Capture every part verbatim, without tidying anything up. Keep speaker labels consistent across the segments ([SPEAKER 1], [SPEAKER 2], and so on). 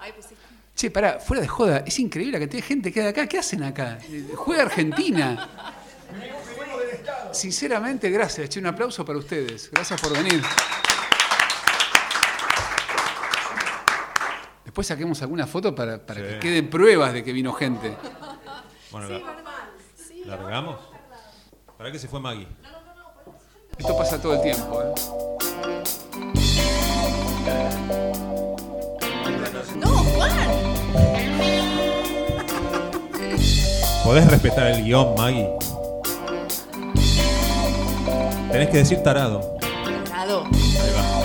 [SPEAKER 1] Ay, pues sí.
[SPEAKER 2] Che, pará, fuera de joda, es increíble la cantidad de gente que hay acá. ¿Qué hacen acá? Juega Argentina. Sinceramente, gracias. Che, un aplauso para ustedes. Gracias por venir. Después saquemos alguna foto para, para sí. que queden pruebas de que vino gente.
[SPEAKER 3] Bueno,
[SPEAKER 1] sí,
[SPEAKER 3] la...
[SPEAKER 1] verdad. Sí,
[SPEAKER 3] ¿largamos? ¿Para qué se fue Maggie?
[SPEAKER 2] Esto pasa todo el tiempo, ¿eh?
[SPEAKER 1] No, Juan.
[SPEAKER 3] ¿Podés respetar el guión, Maggie? Tenés que decir tarado.
[SPEAKER 1] Tarado.
[SPEAKER 3] Ahí va.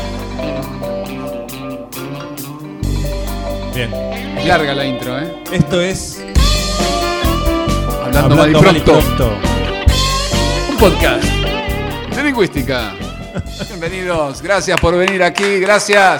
[SPEAKER 3] Bien.
[SPEAKER 2] Es larga la intro, ¿eh?
[SPEAKER 3] Esto es...
[SPEAKER 2] Hablando,
[SPEAKER 3] Hablando
[SPEAKER 2] mal y pronto.
[SPEAKER 3] mal y pronto.
[SPEAKER 2] Un podcast de lingüística. Bienvenidos. Gracias por venir aquí. Gracias.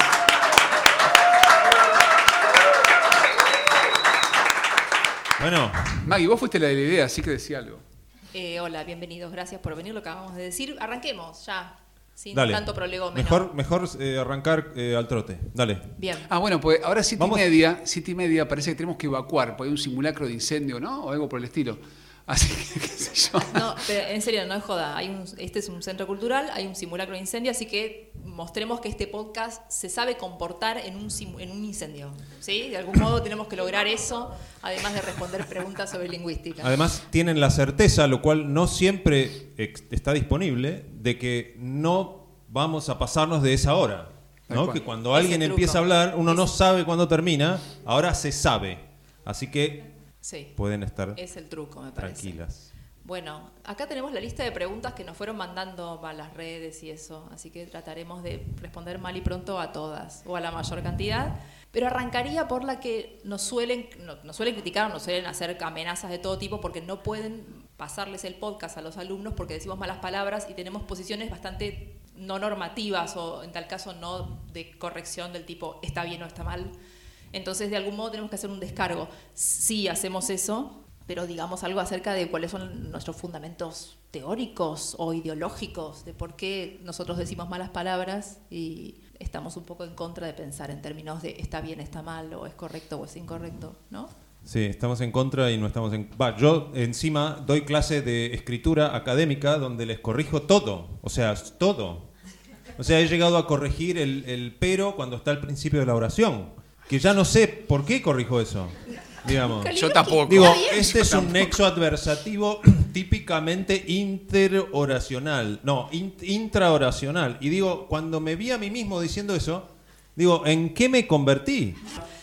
[SPEAKER 3] Bueno.
[SPEAKER 2] Maggie, vos fuiste la de la idea, así que decía algo.
[SPEAKER 1] Eh, hola, bienvenidos. Gracias por venir. Lo que acabamos de decir. Arranquemos ya. Sin
[SPEAKER 3] Dale.
[SPEAKER 1] tanto prolegómeno.
[SPEAKER 3] Mejor, mejor eh, arrancar eh, al trote. Dale.
[SPEAKER 1] Bien.
[SPEAKER 2] Ah, bueno, pues ahora siete
[SPEAKER 3] Vamos.
[SPEAKER 2] y media, siete y media parece que tenemos que evacuar, porque hay un simulacro de incendio, ¿no? O algo por el estilo. Así que, qué sé yo.
[SPEAKER 1] No, pero en serio, no es joda. Hay un, este es un centro cultural, hay un simulacro de incendio, así que mostremos que este podcast se sabe comportar en un, simu, en un incendio. ¿Sí? De algún modo tenemos que lograr eso, además de responder preguntas sobre lingüística.
[SPEAKER 3] Además, tienen la certeza, lo cual no siempre ex- está disponible, de que no vamos a pasarnos de esa hora. ¿No? Que cuando
[SPEAKER 1] Ese
[SPEAKER 3] alguien
[SPEAKER 1] truco.
[SPEAKER 3] empieza a hablar, uno no sabe cuándo termina, ahora se sabe. Así que
[SPEAKER 1] Sí,
[SPEAKER 3] pueden estar
[SPEAKER 1] es el truco, me parece.
[SPEAKER 3] tranquilas.
[SPEAKER 1] Bueno, acá tenemos la lista de preguntas que nos fueron mandando a las redes y eso, así que trataremos de responder mal y pronto a todas, o a la mayor cantidad. Pero arrancaría por la que nos suelen, no, nos suelen criticar, nos suelen hacer amenazas de todo tipo porque no pueden pasarles el podcast a los alumnos porque decimos malas palabras y tenemos posiciones bastante no normativas o en tal caso no de corrección del tipo está bien o está mal. Entonces, de algún modo tenemos que hacer un descargo. Sí hacemos eso, pero digamos algo acerca de cuáles son nuestros fundamentos teóricos o ideológicos, de por qué nosotros decimos malas palabras y estamos un poco en contra de pensar en términos de está bien, está mal, o es correcto o es incorrecto, ¿no?
[SPEAKER 3] Sí, estamos en contra y no estamos en... Va, yo encima doy clase de escritura académica donde les corrijo todo, o sea, todo. O sea, he llegado a corregir el, el pero cuando está al principio de la oración. Que ya no sé por qué corrijo eso, digamos.
[SPEAKER 2] Yo tampoco.
[SPEAKER 3] Digo,
[SPEAKER 1] Está bien.
[SPEAKER 3] este es un nexo adversativo típicamente interoracional. No, in, intraoracional. Y digo, cuando me vi a mí mismo diciendo eso, digo, ¿en qué me convertí?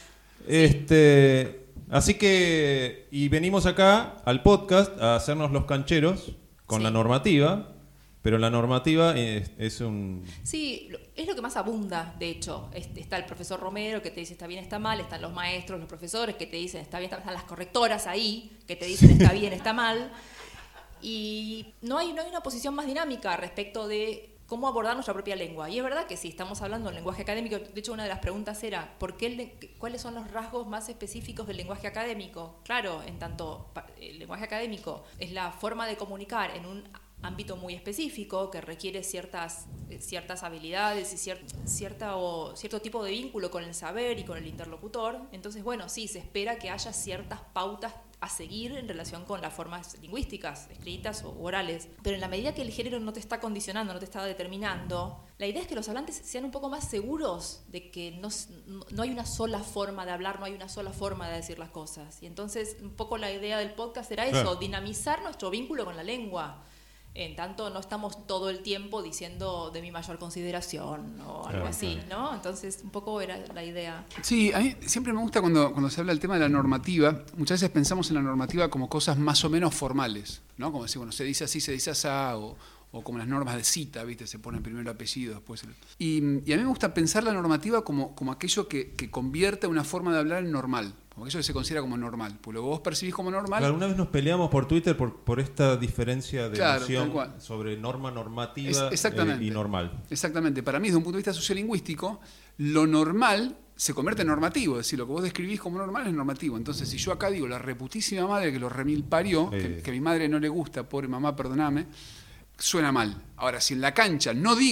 [SPEAKER 3] Este, así que, y venimos acá al podcast a hacernos los cancheros con
[SPEAKER 1] Sí.
[SPEAKER 3] la normativa. Pero la normativa es, es un...
[SPEAKER 1] Sí, lo- es lo que más abunda, de hecho. Este, está el profesor Romero que te dice está bien, está mal, están los maestros, los profesores que te dicen está bien, está mal, están las correctoras ahí que te dicen está bien, está mal. Y no hay, no hay una posición más dinámica respecto de cómo abordar nuestra propia lengua. Y es verdad que sí, estamos hablando del lenguaje académico. De hecho, una de las preguntas era ¿por qué el le- cuáles son los rasgos más específicos del lenguaje académico? Claro, en tanto pa- el lenguaje académico es la forma de comunicar en un ámbito muy específico que requiere ciertas, ciertas habilidades y cier, cierta o, cierto tipo de vínculo con el saber y con el interlocutor. Entonces, bueno, sí, se espera que haya ciertas pautas a seguir en relación con las formas lingüísticas, escritas o orales. Pero en la medida que el género no te está condicionando, no te está determinando, la idea es que los hablantes sean un poco más seguros de que no, no hay una sola forma de hablar, no hay una sola forma de decir las cosas. Y entonces, un poco la idea del podcast era eso,
[SPEAKER 3] Claro.
[SPEAKER 1] dinamizar nuestro vínculo con la lengua. En tanto, no estamos todo el tiempo diciendo de mi mayor consideración o algo
[SPEAKER 3] Claro,
[SPEAKER 1] así,
[SPEAKER 3] claro.
[SPEAKER 1] ¿no? Entonces, un poco era la idea.
[SPEAKER 2] Sí, a mí siempre me gusta cuando, cuando se habla del tema de la normativa. Muchas veces pensamos en la normativa como cosas más o menos formales, ¿no? Como decir, bueno, se dice así, se dice asá, o, o como las normas de cita, ¿viste? Se pone primero el apellido, después el... Y, y a mí me gusta pensar la normativa como, como aquello que, que convierte una forma de hablar en normal, como aquello que se considera como normal. Pues lo que vos percibís como normal...
[SPEAKER 3] Alguna vez nos peleamos por Twitter por, por esta diferencia de
[SPEAKER 2] Claro,
[SPEAKER 3] noción
[SPEAKER 2] tal cual.
[SPEAKER 3] sobre norma normativa
[SPEAKER 2] Es- exactamente.
[SPEAKER 3] eh, y normal.
[SPEAKER 2] Exactamente. Para mí, desde un punto de vista sociolingüístico, lo normal se convierte en normativo. Es decir, lo que vos describís como normal es normativo. Entonces, si yo acá digo la reputísima madre que lo remil parió,
[SPEAKER 3] Eh.
[SPEAKER 2] que, que a mi madre no le gusta, pobre mamá, perdoname, suena mal. Ahora, si en la cancha no digo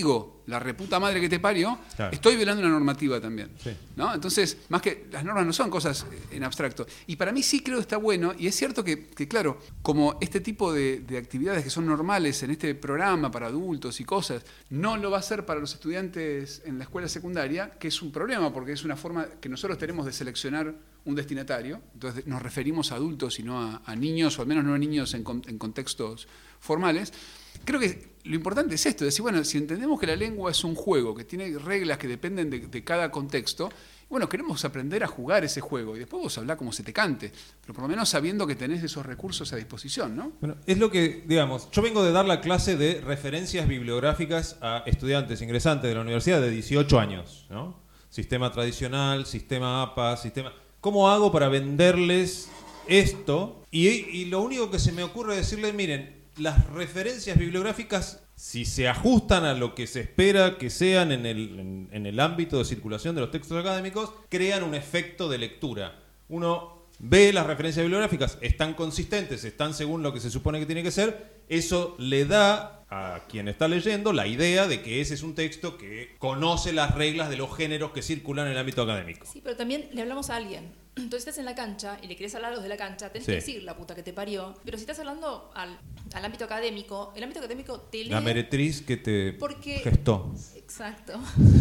[SPEAKER 2] la reputa madre que te parió,
[SPEAKER 3] claro.
[SPEAKER 2] estoy violando una normativa también.
[SPEAKER 3] Sí.
[SPEAKER 2] ¿No? Entonces, más que las normas no son cosas en abstracto. Y para mí sí creo que está bueno, y es cierto que, que claro, como este tipo de, de actividades que son normales en este programa para adultos y cosas, no lo va a hacer para los estudiantes en la escuela secundaria, que es un problema, porque es una forma que nosotros tenemos de seleccionar un destinatario. Entonces nos referimos a adultos y no a, a niños, o al menos no a niños en, en contextos formales. Creo que lo importante es esto, es decir, bueno, si entendemos que la lengua es un juego, que tiene reglas que dependen de, de cada contexto, bueno, queremos aprender a jugar ese juego y después vos hablá como se te cante, pero por lo menos sabiendo que tenés esos recursos a disposición, ¿no?
[SPEAKER 3] Bueno, es lo que, digamos, yo vengo de dar la clase de referencias bibliográficas a estudiantes ingresantes de la universidad de dieciocho años, ¿no? Sistema tradicional, sistema A P A, sistema... ¿Cómo hago para venderles esto? Y, y lo único que se me ocurre es decirles, miren, las referencias bibliográficas, si se ajustan a lo que se espera que sean en el, en, en el ámbito de circulación de los textos académicos, crean un efecto de lectura. Uno ve las referencias bibliográficas, están consistentes, están según lo que se supone que tiene que ser, eso le da a quien está leyendo la idea de que ese es un texto que conoce las reglas de los géneros que circulan en el ámbito académico.
[SPEAKER 1] Sí, pero también le hablamos a alguien. Entonces estás en la cancha y le querés hablar a los de la cancha, tenés
[SPEAKER 3] Sí.
[SPEAKER 1] que decir la puta que te parió. Pero si estás hablando al, al ámbito académico, el ámbito académico te lee...
[SPEAKER 3] La meretriz que te
[SPEAKER 1] porque,
[SPEAKER 3] gestó.
[SPEAKER 1] Exacto.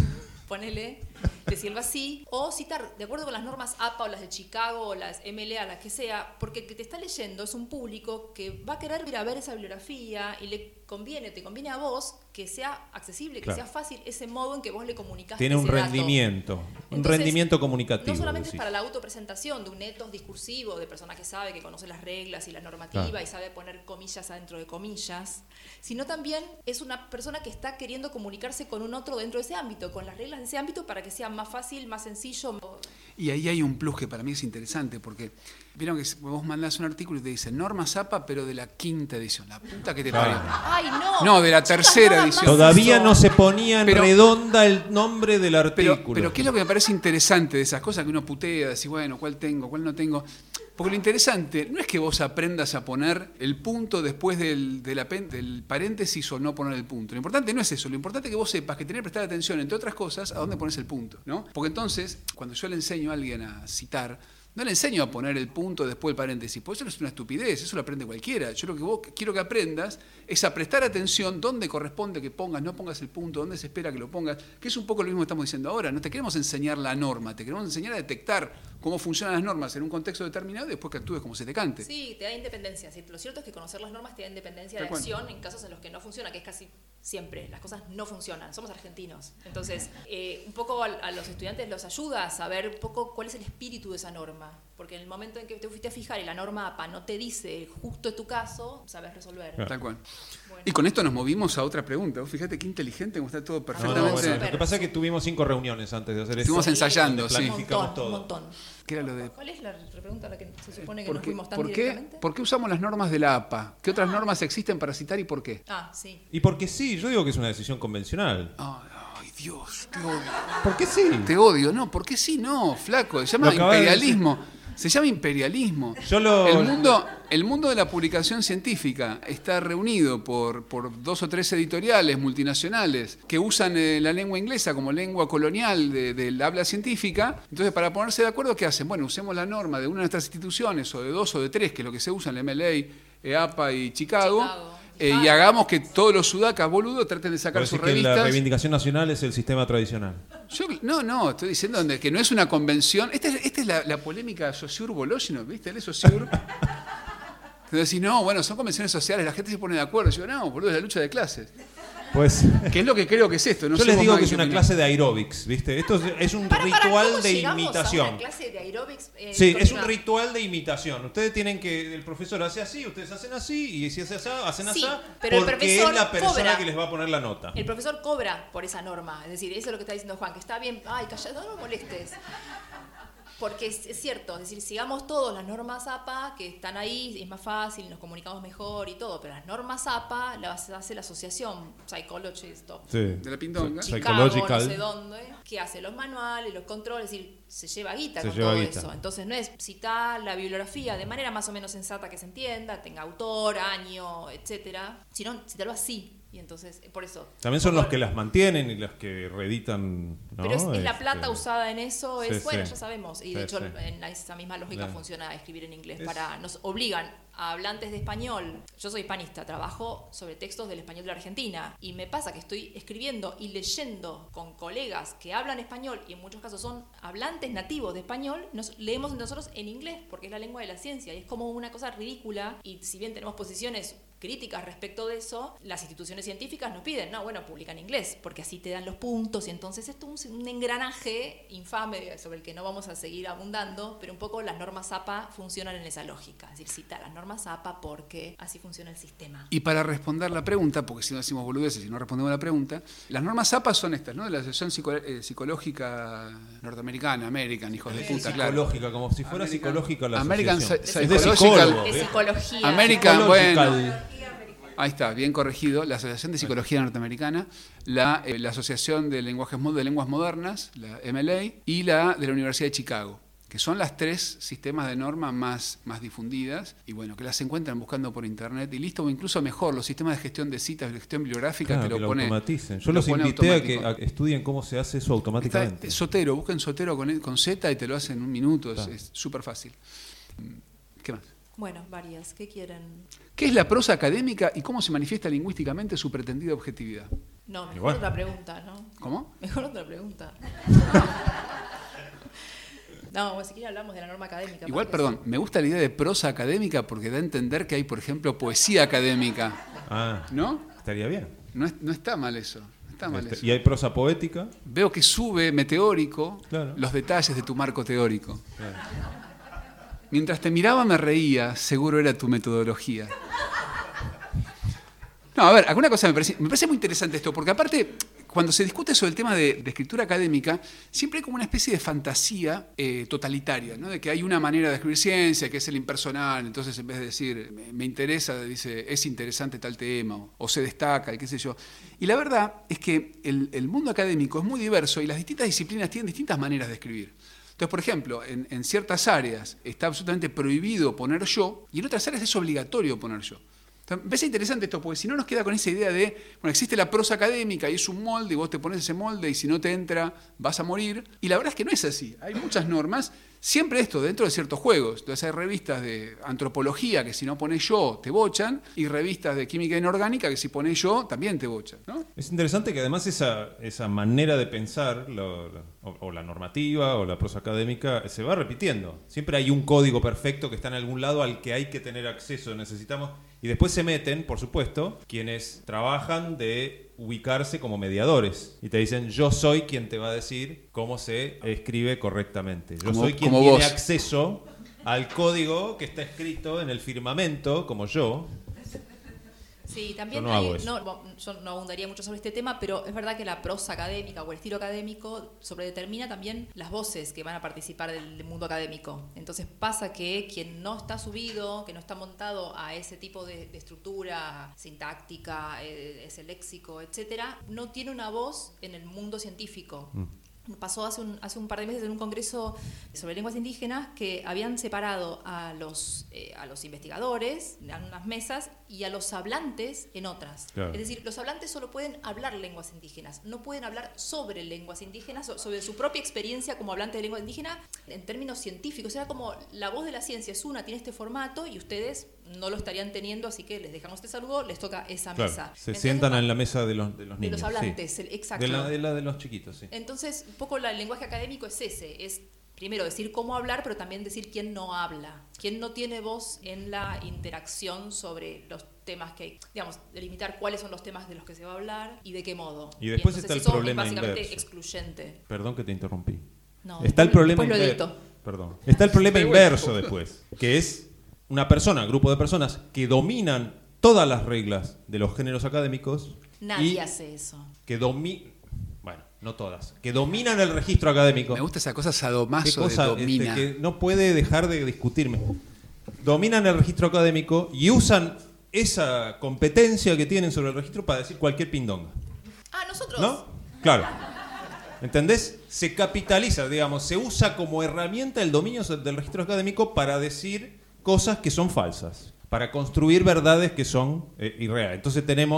[SPEAKER 1] Ponele, decirlo así, o citar de acuerdo con las normas A P A o las de Chicago o las M L A, las que sea, porque el que te está leyendo es un público que va a querer ir a ver esa bibliografía y le conviene, te conviene a vos que sea accesible, que
[SPEAKER 3] Claro.
[SPEAKER 1] sea fácil ese modo en que vos le comunicás
[SPEAKER 3] Tiene
[SPEAKER 1] ese
[SPEAKER 3] un
[SPEAKER 1] dato.
[SPEAKER 3] rendimiento, un
[SPEAKER 1] Entonces,
[SPEAKER 3] rendimiento comunicativo.
[SPEAKER 1] No solamente
[SPEAKER 3] decís.
[SPEAKER 1] es para la autopresentación de un etos discursivo, de persona que sabe, que conoce las reglas y la normativa
[SPEAKER 3] Claro.
[SPEAKER 1] y sabe poner comillas adentro de comillas, sino también es una persona que está queriendo comunicarse con un otro dentro de ese ámbito, con las reglas de ese ámbito para que sea más fácil, más sencillo.
[SPEAKER 2] Y ahí hay un plus que para mí es interesante, porque vieron que vos mandás un artículo y te dice normas A P A, pero de la quinta edición. La puta que te
[SPEAKER 3] Claro.
[SPEAKER 2] parió.
[SPEAKER 1] ¡Ay, no!
[SPEAKER 2] No, de la
[SPEAKER 1] Chicas,
[SPEAKER 2] tercera
[SPEAKER 1] nada
[SPEAKER 2] edición.
[SPEAKER 1] más
[SPEAKER 3] Todavía
[SPEAKER 1] eso.
[SPEAKER 3] no se ponía en
[SPEAKER 2] Pero-
[SPEAKER 3] redonda el nombre del
[SPEAKER 2] Pero,
[SPEAKER 3] artículo.
[SPEAKER 2] pero ¿qué es lo que me parece interesante de esas cosas que uno putea? Decir, bueno, ¿cuál tengo? ¿Cuál no tengo? Porque lo interesante no es que vos aprendas a poner el punto después del, del, apen- del paréntesis o no poner el punto. Lo importante no es eso. Lo importante es que vos sepas que tenés que prestar atención, entre otras cosas, a dónde pones el punto, ¿no? Porque entonces, cuando yo le enseño a alguien a citar, no le enseño a poner el punto después del paréntesis, porque eso no es una estupidez, eso lo aprende cualquiera. Yo lo que vos quiero que aprendas es a prestar atención dónde corresponde que pongas, no pongas el punto, dónde se espera que lo pongas, que es un poco lo mismo que estamos diciendo ahora. No te queremos enseñar la norma, te queremos enseñar a detectar cómo funcionan las normas en un contexto determinado y después que actúes como se te cante.
[SPEAKER 1] Sí, te da independencia. Sí, lo cierto es que conocer las normas te da independencia
[SPEAKER 2] Tal
[SPEAKER 1] de
[SPEAKER 2] cual.
[SPEAKER 1] acción en casos en los que no funciona, que es casi siempre. Las cosas no funcionan. Somos argentinos. Entonces, eh, un poco a, a los estudiantes los ayuda a saber un poco cuál es el espíritu de esa norma. Porque en el momento en que te fuiste a fijar y la norma A P A no te dice justo tu caso, sabes resolver.
[SPEAKER 3] Claro.
[SPEAKER 2] Tal cual.
[SPEAKER 1] Bueno.
[SPEAKER 2] Y con esto nos movimos a otra pregunta. Vos fíjate qué inteligente, cómo está todo
[SPEAKER 3] No, no,
[SPEAKER 2] perfectamente.
[SPEAKER 3] bueno,
[SPEAKER 1] Súper.
[SPEAKER 3] lo que pasa es que tuvimos cinco reuniones antes de hacer esto.
[SPEAKER 2] Estuvimos ensayando,
[SPEAKER 3] donde
[SPEAKER 2] sí.
[SPEAKER 1] Un
[SPEAKER 3] planificamos
[SPEAKER 1] montón,
[SPEAKER 3] todo.
[SPEAKER 1] un montón.
[SPEAKER 2] ¿Qué era lo de
[SPEAKER 1] ¿Cuál es la pregunta a la que se supone que
[SPEAKER 2] ¿Por
[SPEAKER 1] nos
[SPEAKER 2] qué,
[SPEAKER 1] fuimos tan
[SPEAKER 2] por qué-
[SPEAKER 1] directamente?
[SPEAKER 2] por qué usamos las normas de la A P A? ¿Qué otras
[SPEAKER 1] Ah.
[SPEAKER 2] normas existen para citar y por qué?
[SPEAKER 1] Ah, sí.
[SPEAKER 3] Y porque sí, yo digo que es una decisión convencional.
[SPEAKER 2] Ay, ay, Dios, te odio.
[SPEAKER 3] ¿Por qué sí?
[SPEAKER 2] Te odio, no, ¿por qué sí? No, flaco, se llama
[SPEAKER 3] Lo acabas de
[SPEAKER 2] imperialismo. Se llama imperialismo.
[SPEAKER 3] Yo lo-
[SPEAKER 2] el, mundo, el mundo de la publicación científica está reunido por, por dos o tres editoriales multinacionales que usan eh, la lengua inglesa como lengua colonial de- del habla científica. Entonces, para ponerse de acuerdo, ¿qué hacen? Bueno, usemos la norma de una de nuestras instituciones, o de dos o de tres, que es lo que se usa en la M L A, eh, A P A y Chicago,
[SPEAKER 1] Chicago.
[SPEAKER 2] eh, y hagamos que todos los sudacas boludos traten de sacar
[SPEAKER 3] Parece
[SPEAKER 2] sus
[SPEAKER 3] que la
[SPEAKER 2] revistas.
[SPEAKER 3] reivindicación nacional es el sistema tradicional.
[SPEAKER 2] Yo, no, no, estoy diciendo donde- que no es una convención. Esta es, esta es la, la polémica Saussure-Voloshinov, ¿viste? Él es Saussure. Entonces decís, no, bueno, son convenciones sociales, la gente se pone de acuerdo. Yo, no, boludo, es la lucha de clases.
[SPEAKER 3] Pues
[SPEAKER 2] Que es lo que creo que es esto. No
[SPEAKER 3] yo
[SPEAKER 2] sé
[SPEAKER 3] les
[SPEAKER 2] vos,
[SPEAKER 3] digo
[SPEAKER 2] Maggie,
[SPEAKER 3] que es
[SPEAKER 2] qué
[SPEAKER 3] una
[SPEAKER 2] opinás.
[SPEAKER 3] clase de aeróbics, ¿viste? Esto es, es un
[SPEAKER 1] Para, para,
[SPEAKER 3] ritual
[SPEAKER 1] ¿cómo
[SPEAKER 3] de
[SPEAKER 1] llegamos
[SPEAKER 3] imitación.
[SPEAKER 1] a una clase de aeróbics? Eh,
[SPEAKER 3] Sí, es un
[SPEAKER 1] continua?
[SPEAKER 3] ritual de imitación. Ustedes tienen que, el profesor hace así, ustedes hacen así, y si hace así, hacen así,
[SPEAKER 1] Sí, pero el
[SPEAKER 3] porque
[SPEAKER 1] profesor
[SPEAKER 3] es la persona
[SPEAKER 1] cobra.
[SPEAKER 3] que les va a poner la nota.
[SPEAKER 1] El profesor cobra por esa norma. Es decir, eso es lo que está diciendo Juan, que está bien. Ay, callado, no me molestes. Porque es, es cierto, es decir, sigamos todos las normas A P A, que están ahí, es más fácil, nos comunicamos mejor y todo, pero las normas A P A las hace la asociación Psychologist of
[SPEAKER 3] Sí.
[SPEAKER 2] De la pindonga.
[SPEAKER 1] Chicago, no
[SPEAKER 3] Psychological.
[SPEAKER 1] sé dónde, que hace los manuales, los controles, es decir, se lleva guita
[SPEAKER 3] Se
[SPEAKER 1] con
[SPEAKER 3] lleva
[SPEAKER 1] todo
[SPEAKER 3] guita.
[SPEAKER 1] eso. Entonces no es citar la bibliografía de manera más o menos sensata que se entienda, tenga autor, año, etcétera, sino citarlo así. Y entonces, por eso...
[SPEAKER 3] También son los que las mantienen y los que reeditan, ¿no?
[SPEAKER 1] Pero es, es la
[SPEAKER 3] Este,
[SPEAKER 1] plata usada en eso, es
[SPEAKER 3] sí,
[SPEAKER 1] bueno,
[SPEAKER 3] sí.
[SPEAKER 1] ya sabemos. Y
[SPEAKER 3] Sí,
[SPEAKER 1] de hecho,
[SPEAKER 3] sí.
[SPEAKER 1] en esa misma lógica
[SPEAKER 3] Claro.
[SPEAKER 1] funciona escribir en inglés.
[SPEAKER 3] Es-
[SPEAKER 1] Para Nos obligan a hablantes de español. Yo soy hispanista, trabajo sobre textos del español de la Argentina. Y me pasa que estoy escribiendo y leyendo con colegas que hablan español, y en muchos casos son hablantes nativos de español, nos leemos nosotros en inglés, porque es la lengua de la ciencia. Y es como una cosa ridícula. Y si bien tenemos posiciones críticas respecto de eso, las instituciones científicas nos piden, no, bueno, publica en inglés, porque así te dan los puntos, y entonces esto es un, un engranaje infame sobre el que no vamos a seguir abundando, pero un poco las normas A P A funcionan en esa lógica, es decir, cita las normas A P A porque así funciona el sistema.
[SPEAKER 2] Y para responder la pregunta, porque si no decimos boludeces y no respondemos la pregunta, las normas A P A son estas, ¿no? De la Asociación Psico- eh, Psicológica Norteamericana, American, hijos de puta, claro.
[SPEAKER 3] Psicológica, como si fuera
[SPEAKER 2] American-
[SPEAKER 3] psicológica la
[SPEAKER 2] American
[SPEAKER 3] asociación.
[SPEAKER 2] Psy-
[SPEAKER 3] Es de
[SPEAKER 2] Psychological-
[SPEAKER 3] psicólogo,
[SPEAKER 1] Es
[SPEAKER 3] ¿eh?
[SPEAKER 1] psicología.
[SPEAKER 2] American,
[SPEAKER 3] Psychological.
[SPEAKER 2] bueno. Ahí está, bien corregido. La Asociación de Psicología Norteamericana, la, eh, la Asociación de Lenguajes, Mo- de Lenguas Modernas, la M L A, y la de la Universidad de Chicago, que son las tres sistemas de norma más, más difundidas, y bueno, que las encuentran buscando por internet, y listo, o incluso mejor, los sistemas de gestión de citas, de gestión bibliográfica,
[SPEAKER 3] Claro,
[SPEAKER 2] te lo,
[SPEAKER 3] que lo
[SPEAKER 2] pone.
[SPEAKER 3] automaticen.
[SPEAKER 2] te
[SPEAKER 3] Yo
[SPEAKER 2] lo
[SPEAKER 3] los
[SPEAKER 2] pone
[SPEAKER 3] invité a que
[SPEAKER 2] automático.
[SPEAKER 3] a- estudien cómo se hace eso automáticamente.
[SPEAKER 2] Está Sotero, busquen Sotero con, con Z y te lo hacen en un minuto, es-
[SPEAKER 3] Claro.
[SPEAKER 2] es súper fácil. ¿Qué más?
[SPEAKER 1] Bueno, varias. ¿Qué quieren?
[SPEAKER 2] ¿Qué es la prosa académica y cómo se manifiesta lingüísticamente su pretendida objetividad?
[SPEAKER 1] No, mejor
[SPEAKER 3] bueno.
[SPEAKER 1] otra pregunta, ¿no?
[SPEAKER 2] ¿Cómo?
[SPEAKER 1] Mejor otra pregunta. No, bueno, si quieren hablamos de la norma académica.
[SPEAKER 2] Igual,
[SPEAKER 1] porque-
[SPEAKER 2] perdón, me gusta la idea de prosa académica porque da a entender que hay, por ejemplo, poesía académica,
[SPEAKER 3] Ah,
[SPEAKER 2] ¿no?
[SPEAKER 3] estaría bien.
[SPEAKER 2] No, es- no está mal eso, no está mal
[SPEAKER 3] Este,
[SPEAKER 2] eso.
[SPEAKER 3] y hay prosa poética.
[SPEAKER 2] Veo que sube meteórico
[SPEAKER 3] Claro.
[SPEAKER 2] los detalles de tu marco teórico.
[SPEAKER 3] Claro.
[SPEAKER 2] Mientras te miraba me reía, seguro era tu metodología. No, a ver, alguna cosa me parece, me parece muy interesante esto, porque aparte, cuando se discute sobre el tema de, de escritura académica, siempre hay como una especie de fantasía eh, totalitaria, ¿no? De que hay una manera de escribir ciencia, que es el impersonal, entonces en vez de decir, me, me interesa, dice, es interesante tal tema, o, o se destaca, y qué sé yo. Y la verdad es que el, el mundo académico es muy diverso y las distintas disciplinas tienen distintas maneras de escribir. Entonces, por ejemplo, en, en ciertas áreas está absolutamente prohibido poner yo, y en otras áreas es obligatorio poner yo. Entonces, me parece interesante esto, porque si no nos queda con esa idea de, bueno, existe la prosa académica y es un molde, y vos te pones ese molde y si no te entra vas a morir. Y la verdad es que no es así. Hay muchas normas, siempre esto dentro de ciertos juegos. Entonces hay revistas de antropología que si no pones yo te bochan, y revistas de química inorgánica que si pones yo también te bochan, ¿no?
[SPEAKER 3] Es interesante que además esa, esa manera de pensar, lo- lo- o, o la normativa o la prosa académica, se va repitiendo. Siempre hay un código perfecto que está en algún lado al que hay que tener acceso, necesitamos. Y después se meten, por supuesto, quienes trabajan de ubicarse como mediadores. Y te dicen, yo soy quien te va a decir cómo se escribe correctamente. Yo
[SPEAKER 2] Como-
[SPEAKER 3] soy quien
[SPEAKER 2] como
[SPEAKER 3] tiene
[SPEAKER 2] vos.
[SPEAKER 3] acceso al código que está escrito en el firmamento, como yo.
[SPEAKER 1] Sí, también
[SPEAKER 3] Yo no
[SPEAKER 1] hay-
[SPEAKER 3] hago eso.
[SPEAKER 1] no, bo- yo no abundaría mucho sobre este tema, pero es verdad que la prosa académica o el estilo académico sobredetermina también las voces que van a participar del, del mundo académico. Entonces pasa que quien no está subido, que no está montado a ese tipo de, de estructura sintáctica, eh, ese léxico, etcétera, no tiene una voz en el mundo científico. Pasó hace un, hace un par de meses en un congreso sobre lenguas indígenas que habían separado a los, eh, a los investigadores en unas mesas y a los hablantes en otras.
[SPEAKER 3] Claro.
[SPEAKER 1] Es decir, los hablantes solo pueden hablar lenguas indígenas, no pueden hablar sobre lenguas indígenas, so- sobre su propia experiencia como hablante de lengua indígena en términos científicos. Era como la voz de la ciencia es una, tiene este formato y ustedes no lo estarían teniendo, así que les dejamos este saludo, les toca esa
[SPEAKER 3] Claro,
[SPEAKER 1] mesa.
[SPEAKER 3] se
[SPEAKER 1] Entonces,
[SPEAKER 3] sientan
[SPEAKER 1] ah,
[SPEAKER 3] en la mesa de los, de los
[SPEAKER 1] de
[SPEAKER 3] niños.
[SPEAKER 1] los hablantes,
[SPEAKER 3] sí.
[SPEAKER 1] el- exacto.
[SPEAKER 3] De la, de la de los chiquitos, sí.
[SPEAKER 1] Entonces, un poco la- el lenguaje académico es ese, es primero decir cómo hablar, pero también decir quién no habla, quién no tiene voz en la interacción sobre los temas que hay, digamos, delimitar cuáles son los temas de los que se va a hablar y de qué modo.
[SPEAKER 3] Y después
[SPEAKER 1] entonces
[SPEAKER 3] está el
[SPEAKER 1] eso
[SPEAKER 3] problema
[SPEAKER 1] es básicamente
[SPEAKER 3] inverso.
[SPEAKER 1] excluyente.
[SPEAKER 3] Perdón que te interrumpí.
[SPEAKER 1] No,
[SPEAKER 3] Está el
[SPEAKER 1] después-
[SPEAKER 3] problema
[SPEAKER 1] después lo
[SPEAKER 3] inver-
[SPEAKER 1] edito.
[SPEAKER 3] Perdón. Está el problema
[SPEAKER 2] Pero bueno.
[SPEAKER 3] inverso después, que es una persona, grupo de personas que dominan todas las reglas de los géneros académicos
[SPEAKER 1] Nadie
[SPEAKER 3] y
[SPEAKER 1] hace eso.
[SPEAKER 3] que dominan, bueno, no todas, que dominan el registro académico.
[SPEAKER 2] Me gusta esa cosa
[SPEAKER 3] ¿Qué
[SPEAKER 2] sadomaso
[SPEAKER 3] cosa,
[SPEAKER 2] de
[SPEAKER 3] este,
[SPEAKER 2] domina.
[SPEAKER 3] que no puede dejar de discutirme. Dominan el registro académico y usan esa competencia que tienen sobre el registro para decir cualquier pindonga.
[SPEAKER 1] Ah, nosotros.
[SPEAKER 3] ¿No? Claro. ¿Entendés? Se capitaliza, digamos, se usa como herramienta el dominio del registro académico para decir cosas que son falsas, para construir verdades que son eh, irreales. Entonces tenemos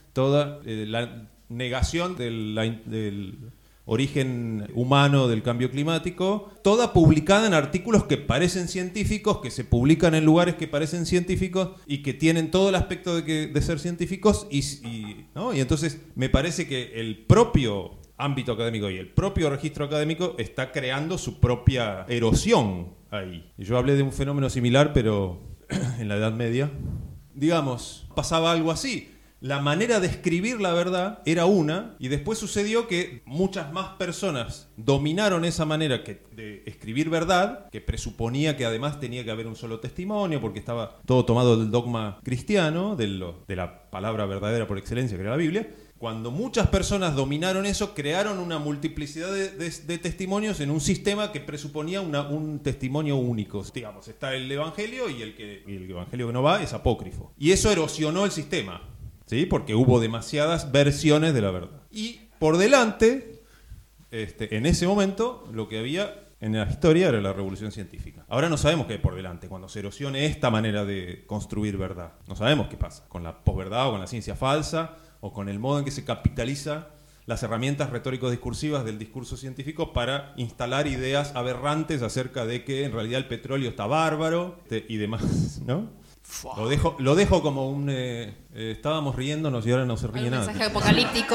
[SPEAKER 3] toda eh, la negación del, la, del origen humano del cambio climático, toda publicada en artículos que parecen científicos, que se publican en lugares que parecen científicos y que tienen todo el aspecto de, que, de ser científicos. Y, y, ¿no? y entonces me parece que el propio ámbito académico y el propio registro académico está creando su propia erosión ahí. Y yo hablé de un fenómeno similar, pero en la Edad Media. Digamos, pasaba algo así. La manera de escribir la verdad era una, y después sucedió que muchas más personas dominaron esa manera que, de escribir verdad, que presuponía que además tenía que haber un solo testimonio, porque estaba todo tomado del dogma cristiano, de, lo, de la palabra verdadera por excelencia, que era la Biblia. Cuando muchas personas dominaron eso, crearon una multiplicidad de, de, de testimonios en un sistema que presuponía una, un testimonio único. Digamos, está el Evangelio y el, que, y el Evangelio que no va es apócrifo. Y eso erosionó el sistema. ¿Sí? Porque hubo demasiadas versiones de la verdad. Y por delante, este, en ese momento, lo que había en la historia era la revolución científica. Ahora no sabemos qué hay por delante, cuando se erosione esta manera de construir verdad. No sabemos qué pasa, con la posverdad o con la ciencia falsa, o con el modo en que se capitaliza las herramientas retórico-discursivas del discurso científico para instalar ideas aberrantes acerca de que en realidad el petróleo está bárbaro y demás, ¿no? Lo dejo, lo dejo como un... Eh, eh, estábamos riéndonos y ahora no se ríe
[SPEAKER 1] un
[SPEAKER 3] nada.
[SPEAKER 1] mensaje apocalíptico.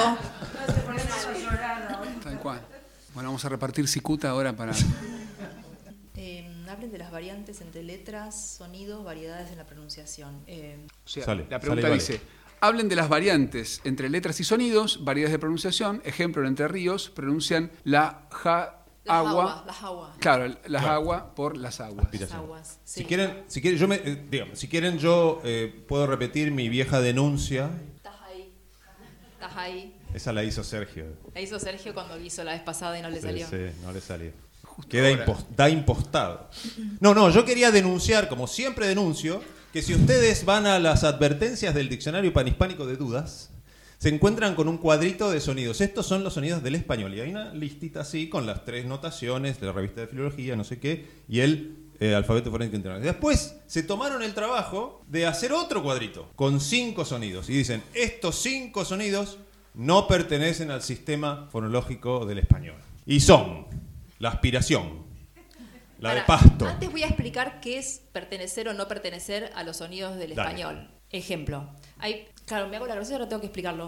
[SPEAKER 2] Tal cual. Bueno, vamos a repartir cicuta ahora para...
[SPEAKER 1] Eh, hablen de las variantes entre letras, sonidos, variedades en la pronunciación. Eh,
[SPEAKER 2] O sea,
[SPEAKER 3] Sale,
[SPEAKER 2] la pregunta
[SPEAKER 3] sale,
[SPEAKER 2] dice, hablen de las variantes entre letras y sonidos, variedades de pronunciación. Ejemplo, en Entre Ríos pronuncian la ja...
[SPEAKER 1] las
[SPEAKER 2] agua,
[SPEAKER 1] aguas, las aguas.
[SPEAKER 2] claro, las
[SPEAKER 3] Claro.
[SPEAKER 2] agua por las aguas.
[SPEAKER 1] Las aguas, sí.
[SPEAKER 3] Si quieren, si quieren, yo me, eh, digamos, si quieren yo eh, puedo repetir mi vieja denuncia.
[SPEAKER 1] Estás ahí. Estás ahí.
[SPEAKER 3] Esa la hizo Sergio.
[SPEAKER 1] La hizo Sergio cuando lo hizo la vez pasada y no le
[SPEAKER 3] Sí,
[SPEAKER 1] salió.
[SPEAKER 3] sí, no le salió.
[SPEAKER 2] Justo
[SPEAKER 3] Queda
[SPEAKER 2] ahora.
[SPEAKER 3] impos- da impostado. No, no, yo quería denunciar, como siempre denuncio, que si ustedes van a las advertencias del Diccionario Panhispánico de Dudas, se encuentran con un cuadrito de sonidos. Estos son los sonidos del español. Y hay una listita así con las tres notaciones de la revista de filología, no sé qué, y el eh, alfabeto fonético internacional. Después se tomaron el trabajo de hacer otro cuadrito con cinco sonidos. Y dicen, estos cinco sonidos no pertenecen al sistema fonológico del español. Y son la aspiración, la
[SPEAKER 1] Para,
[SPEAKER 3] de pasto.
[SPEAKER 1] Antes voy a explicar qué es pertenecer o no pertenecer a los sonidos del
[SPEAKER 3] Dale.
[SPEAKER 1] español. Ejemplo. Hay, claro, me hago la graciosa, ahora tengo que explicarlo.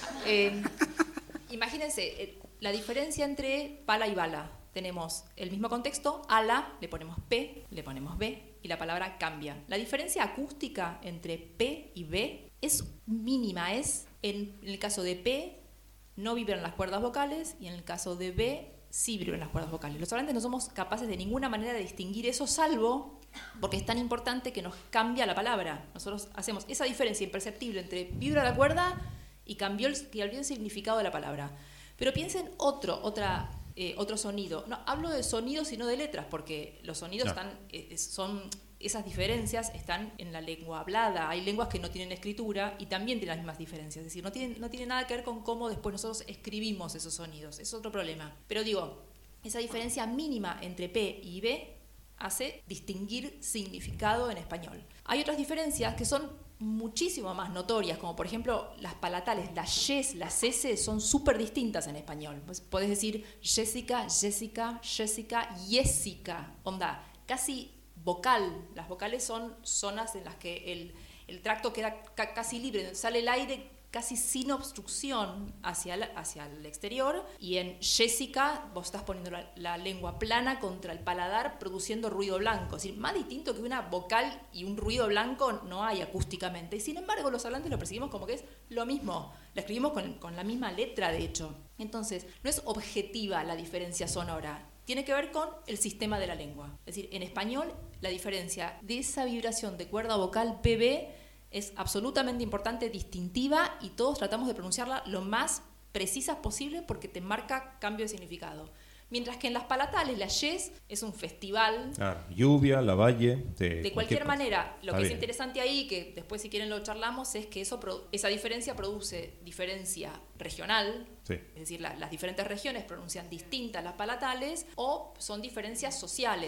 [SPEAKER 1] Eh, imagínense, eh, la diferencia entre pala y bala. Tenemos el mismo contexto, ala, le ponemos P, le ponemos B, y la palabra cambia. La diferencia acústica entre P y B es mínima. Es, en, en el caso de P, no vibran las cuerdas vocales, y en el caso de B, sí vibran las cuerdas vocales. Los hablantes no somos capaces de ninguna manera de distinguir eso, salvo porque es tan importante que nos cambia la palabra. Nosotros hacemos esa diferencia imperceptible entre vibra la cuerda y cambió el, cambió el significado de la palabra. Pero piensen otro, otra, eh, otro sonido. No hablo de sonidos y no de letras, porque los sonidos
[SPEAKER 3] Claro.
[SPEAKER 1] están, eh, son, esas diferencias están en la lengua hablada. Hay lenguas que no tienen escritura y también tienen las mismas diferencias. Es decir, no tienen, no tiene nada que ver con cómo después nosotros escribimos esos sonidos. Es otro problema. Pero digo, esa diferencia mínima entre P y B hace distinguir significado en español. Hay otras diferencias que son muchísimo más notorias, como por ejemplo las palatales, las yes, las s son súper distintas en español. Pues podés decir Jessica, Jessica, Jessica, Jessica, onda, casi vocal. Las vocales son zonas en las que el, el tracto queda ca- casi libre, sale el aire casi sin obstrucción hacia, la, hacia el exterior, y en Jessica vos estás poniendo la, la lengua plana contra el paladar produciendo ruido blanco. Es decir, más distinto que una vocal y un ruido blanco no hay acústicamente, y sin embargo los hablantes lo percibimos como que es lo mismo, la escribimos con, con la misma letra de hecho. Entonces no es objetiva la diferencia sonora, tiene que ver con el sistema de la lengua. Es decir, en español la diferencia de esa vibración de cuerda vocal P B es absolutamente importante, distintiva, y todos tratamos de pronunciarla lo más precisas posible porque te marca cambio de significado. Mientras que en las palatales, la yes es un festival.
[SPEAKER 3] Claro, lluvia, la valle. De,
[SPEAKER 1] De cualquier
[SPEAKER 3] cosa.
[SPEAKER 1] manera, lo
[SPEAKER 3] Está
[SPEAKER 1] que es
[SPEAKER 3] bien.
[SPEAKER 1] interesante ahí, que después si quieren lo charlamos, es que eso produ- esa diferencia produce diferencia regional.
[SPEAKER 3] Sí.
[SPEAKER 1] Es decir, la- las diferentes regiones pronuncian distintas las palatales, o son diferencias sociales.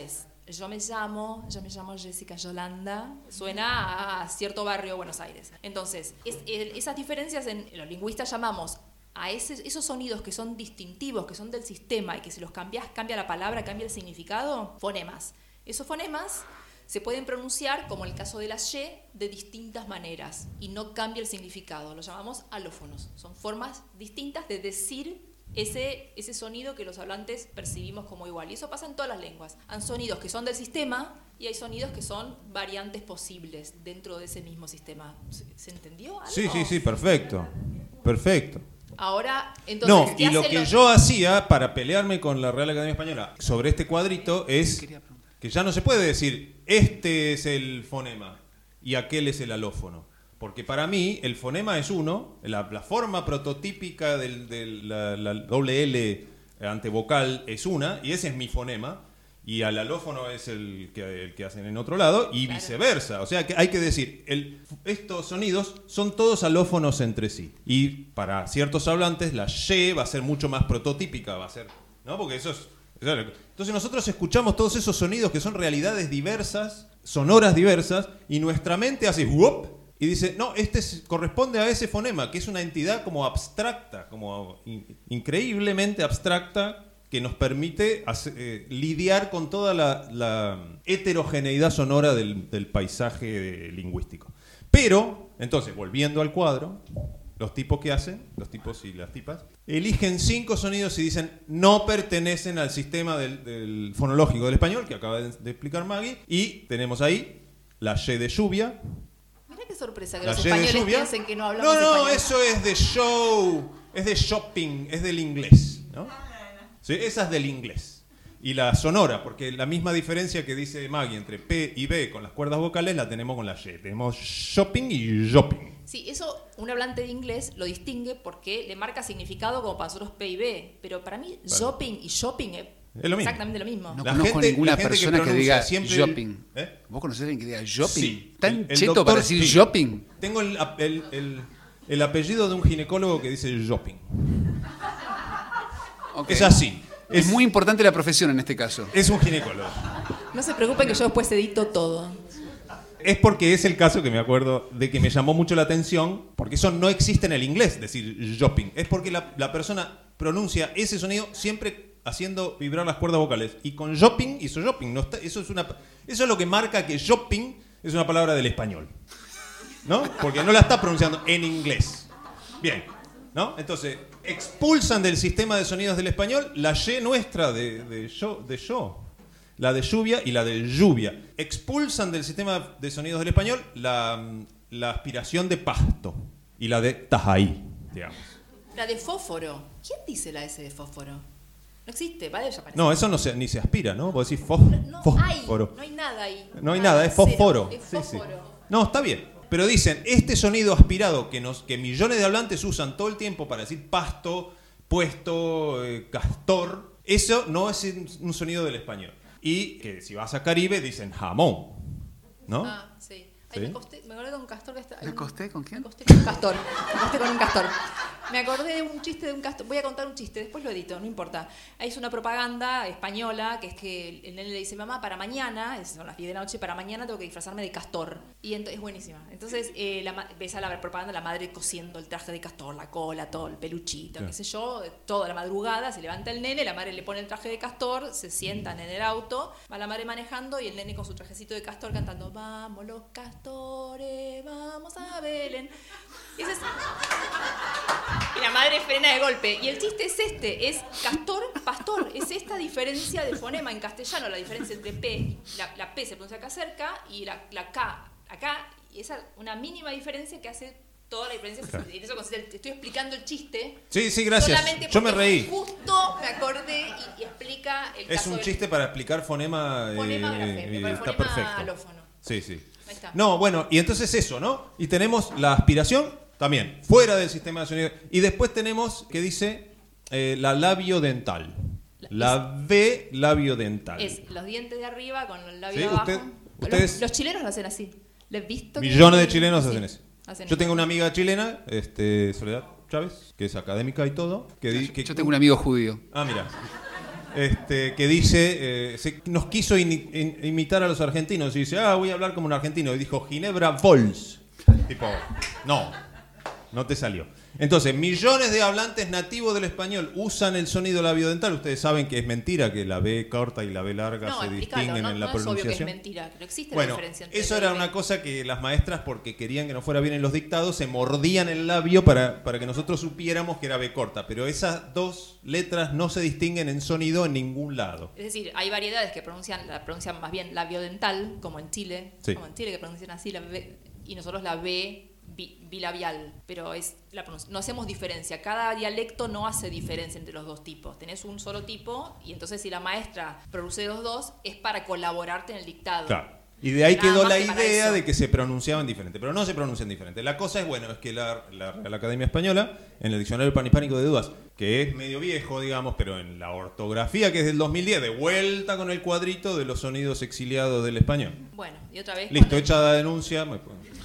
[SPEAKER 1] yo me llamo, yo me llamo Jessica Yolanda, suena a cierto barrio de Buenos Aires. Entonces, es, el, esas diferencias en los lingüistas llamamos a ese, esos sonidos que son distintivos, que son del sistema y que si los cambias, cambia la palabra, cambia el significado, fonemas. Esos fonemas se pueden pronunciar, como el caso de la Y, de distintas maneras y no cambia el significado. Los llamamos alófonos. Son formas distintas de decir ese, ese sonido que los hablantes percibimos como igual. Y eso pasa en todas las lenguas. Hay sonidos que son del sistema y hay sonidos que son variantes posibles dentro de ese mismo sistema. ¿Se, se entendió algo?
[SPEAKER 3] Sí, sí, sí, perfecto. Perfecto.
[SPEAKER 1] Ahora, entonces,
[SPEAKER 3] no,
[SPEAKER 1] ¿qué
[SPEAKER 3] y lo
[SPEAKER 1] hacen
[SPEAKER 3] que
[SPEAKER 1] los...
[SPEAKER 3] yo hacía para pelearme con la Real Academia Española sobre este cuadrito es que ya no se puede decir este es el fonema y aquel es el alófono. Porque para mí el fonema es uno, la, la forma prototípica de la, la doble L antevocal es una, y ese es mi fonema, y al alófono es el que, el que hacen en otro lado, y
[SPEAKER 1] claro.
[SPEAKER 3] viceversa. O sea que hay que decir, el, estos sonidos son todos alófonos entre sí. Y para ciertos hablantes la Y va a ser mucho más prototípica, va a ser, ¿no? Porque eso es... Entonces nosotros escuchamos todos esos sonidos que son realidades diversas, sonoras diversas, y nuestra mente hace ¡wop! Y dice, no, este es, corresponde a ese fonema, que es una entidad como abstracta, como in, increíblemente abstracta, que nos permite hacer, eh, lidiar con toda la, la heterogeneidad sonora del, del paisaje lingüístico. Pero, entonces, volviendo al cuadro, los tipos que hacen, los tipos y las tipas, eligen cinco sonidos y dicen no pertenecen al sistema del, del fonológico del español, que acaba de, de explicar Maggie, y tenemos ahí la Y de lluvia.
[SPEAKER 1] Mirá qué sorpresa que
[SPEAKER 3] La
[SPEAKER 1] los
[SPEAKER 3] Y de
[SPEAKER 1] españoles
[SPEAKER 3] lluvia.
[SPEAKER 1] piensen que no hablamos
[SPEAKER 3] No, no,
[SPEAKER 1] español.
[SPEAKER 3] eso es de show, es de shopping, es del inglés, ¿no? Sí, esa es del inglés. Y la sonora, porque la misma diferencia que dice Maggie entre P y B con las cuerdas vocales la tenemos con la Y. Tenemos shopping y shopping.
[SPEAKER 1] Sí, eso un hablante de inglés lo distingue porque le marca significado como para nosotros P y B, pero para mí
[SPEAKER 3] Claro.
[SPEAKER 1] shopping y shopping es,
[SPEAKER 3] Es lo mismo.
[SPEAKER 1] exactamente lo mismo.
[SPEAKER 2] No
[SPEAKER 3] La
[SPEAKER 2] conozco
[SPEAKER 3] gente-
[SPEAKER 2] ninguna
[SPEAKER 3] la gente que
[SPEAKER 2] persona que,
[SPEAKER 3] pronuncia
[SPEAKER 2] diga
[SPEAKER 3] siempre el-
[SPEAKER 2] shopping.
[SPEAKER 3] ¿Eh?
[SPEAKER 2] ¿Vos conocés a alguien que diga shopping?
[SPEAKER 3] Sí.
[SPEAKER 2] ¿Tan
[SPEAKER 3] El- el
[SPEAKER 2] cheto
[SPEAKER 3] doctor-
[SPEAKER 2] para decir
[SPEAKER 3] sí.
[SPEAKER 2] shopping?
[SPEAKER 3] Tengo el, el- el- el apellido de un ginecólogo que dice shopping.
[SPEAKER 2] Ok.
[SPEAKER 3] Es así.
[SPEAKER 2] Es muy importante la profesión en este caso.
[SPEAKER 3] Es un ginecólogo.
[SPEAKER 1] No se preocupen que yo después edito todo.
[SPEAKER 3] Es porque es el caso que me acuerdo de que me llamó mucho la atención, porque eso no existe en el inglés, decir shopping. Es porque la, la persona pronuncia ese sonido siempre haciendo vibrar las cuerdas vocales. Y con shopping hizo shopping. No está, eso, es una, eso es lo que marca que shopping es una palabra del español. ¿No? Porque no la está pronunciando en inglés. Bien. ¿No? Entonces, expulsan del sistema de sonidos del español la Y nuestra de, de, yo, de yo. La de lluvia y la de lluvia. Expulsan del sistema de sonidos del español la, la aspiración de pasto y la de tajaí, digamos.
[SPEAKER 1] La de fósforo. ¿Quién dice la S de fósforo? No existe, va a desaparecer.
[SPEAKER 3] No, eso no se, ni se aspira, ¿no? Vos decís fos,
[SPEAKER 1] No
[SPEAKER 3] fósforo.
[SPEAKER 1] hay, no hay nada ahí.
[SPEAKER 3] No hay nada, es fósforo.
[SPEAKER 1] Cero, es
[SPEAKER 3] Sí, sí.
[SPEAKER 1] fósforo.
[SPEAKER 3] No, está bien. Pero dicen, este sonido aspirado que, nos, que millones de hablantes usan todo el tiempo para decir pasto, puesto, eh, castor, eso no es un sonido del español. Y que si vas a Caribe dicen jamón, ¿no?
[SPEAKER 1] Ah, sí. Ay,
[SPEAKER 3] ¿Sí?
[SPEAKER 1] me, acosté, me acordé de un castor que está...
[SPEAKER 2] ¿Me acosté con quién?
[SPEAKER 1] Me acosté con un castor. Me acosté con un castor. Me acordé de un chiste de un castor. Voy a contar un chiste, después lo edito, no importa. Hay una propaganda española que es que el nene le dice, mamá, para mañana, son las diez de la noche, para mañana tengo que disfrazarme de castor. Y ent- es buenísima. Entonces eh, la, ma- ves a la propaganda la madre cosiendo el traje de castor, la cola, todo, el peluchito,
[SPEAKER 3] Sí.
[SPEAKER 1] qué sé yo, toda la madrugada, se levanta el nene, la madre le pone el traje de castor, se sientan en el auto, va la madre manejando y el nene con su trajecito de castor cantando, vamos los castores, vamos a Belén. Y ese es- y la madre frena de golpe. Y el chiste es este, es castor, pastor. Es esta diferencia de fonema en castellano, la diferencia entre P, la, la P se pronuncia acá cerca y la, la K acá. Y esa una mínima diferencia que hace toda la diferencia.
[SPEAKER 3] Claro.
[SPEAKER 1] En eso consiste, el- estoy explicando el chiste.
[SPEAKER 3] Sí, sí, gracias.
[SPEAKER 1] Solamente
[SPEAKER 3] Yo me
[SPEAKER 1] porque
[SPEAKER 3] reí.
[SPEAKER 1] Justo me acordé y, y explica el
[SPEAKER 3] Es
[SPEAKER 1] caso
[SPEAKER 3] un
[SPEAKER 1] del
[SPEAKER 3] chiste para explicar fonema.
[SPEAKER 1] fonema
[SPEAKER 3] eh,
[SPEAKER 1] grafémico,
[SPEAKER 3] eh,
[SPEAKER 1] para
[SPEAKER 3] está
[SPEAKER 1] fonema
[SPEAKER 3] perfecto.
[SPEAKER 1] alófono.
[SPEAKER 3] Sí, sí.
[SPEAKER 1] Ahí está.
[SPEAKER 3] No, bueno, y entonces eso, ¿no? Y tenemos la aspiración también, fuera del sistema de sonido. Y después tenemos que dice eh, la labiodental. La B labiodental.
[SPEAKER 1] Es los dientes de arriba con el labio
[SPEAKER 3] Sí,
[SPEAKER 1] de abajo.
[SPEAKER 3] usted-
[SPEAKER 1] Los-
[SPEAKER 3] ustedes-
[SPEAKER 1] los, chilenos lo hacen así. ¿Les he visto? que-
[SPEAKER 3] Millones de chilenos
[SPEAKER 1] Sí,
[SPEAKER 3] hacen eso.
[SPEAKER 1] hacen
[SPEAKER 3] Yo
[SPEAKER 1] eso.
[SPEAKER 3] tengo una amiga chilena, este, Soledad Chávez, que es académica y todo. Que, di- que
[SPEAKER 2] Yo tengo un amigo judío.
[SPEAKER 3] Ah, mira. este, que dice, eh, se, nos quiso in, in, imitar a los argentinos y dice, ah, voy a hablar como un argentino. Y dijo, Ginebra Vols. Tipo, no, no te salió. Entonces, millones de hablantes nativos del español usan el sonido labiodental. Ustedes saben que es mentira, que la B corta y la B larga
[SPEAKER 1] no,
[SPEAKER 3] se distinguen
[SPEAKER 1] no,
[SPEAKER 3] en la
[SPEAKER 1] no
[SPEAKER 3] pronunciación.
[SPEAKER 1] Es obvio que es mentira, no existe
[SPEAKER 3] bueno,
[SPEAKER 1] la diferencia entre
[SPEAKER 3] eso
[SPEAKER 1] B y
[SPEAKER 3] era
[SPEAKER 1] B.
[SPEAKER 3] una cosa que las maestras, porque querían que nos fuera bien en los dictados, se mordían el labio para, para que nosotros supiéramos que era B corta. Pero esas dos letras no se distinguen en sonido en ningún lado.
[SPEAKER 1] Es decir, hay variedades que pronuncian, la pronuncian más bien labiodental, como en Chile,
[SPEAKER 3] sí.
[SPEAKER 1] como en Chile que pronuncian así la B, y nosotros la B bilabial, pero es la no hacemos diferencia. Cada dialecto no hace diferencia entre los dos tipos. Tenés un solo tipo y entonces si la maestra produce los dos es para colaborarte en el dictado.
[SPEAKER 3] Claro. Y de ahí
[SPEAKER 1] Nada
[SPEAKER 3] quedó
[SPEAKER 1] más
[SPEAKER 3] la
[SPEAKER 1] que para
[SPEAKER 3] idea
[SPEAKER 1] eso.
[SPEAKER 3] de que se pronunciaban diferente, pero no se pronuncian diferente. La cosa es, bueno, es que la, la Real Academia Española, en el Diccionario Panhispánico de Dudas, que es medio viejo, digamos, pero en la ortografía, que es del dos mil diez, de vuelta con el cuadrito de los sonidos exiliados del español.
[SPEAKER 1] Bueno, y otra vez...
[SPEAKER 3] Listo,
[SPEAKER 1] cuando...
[SPEAKER 3] hecha la denuncia. Me...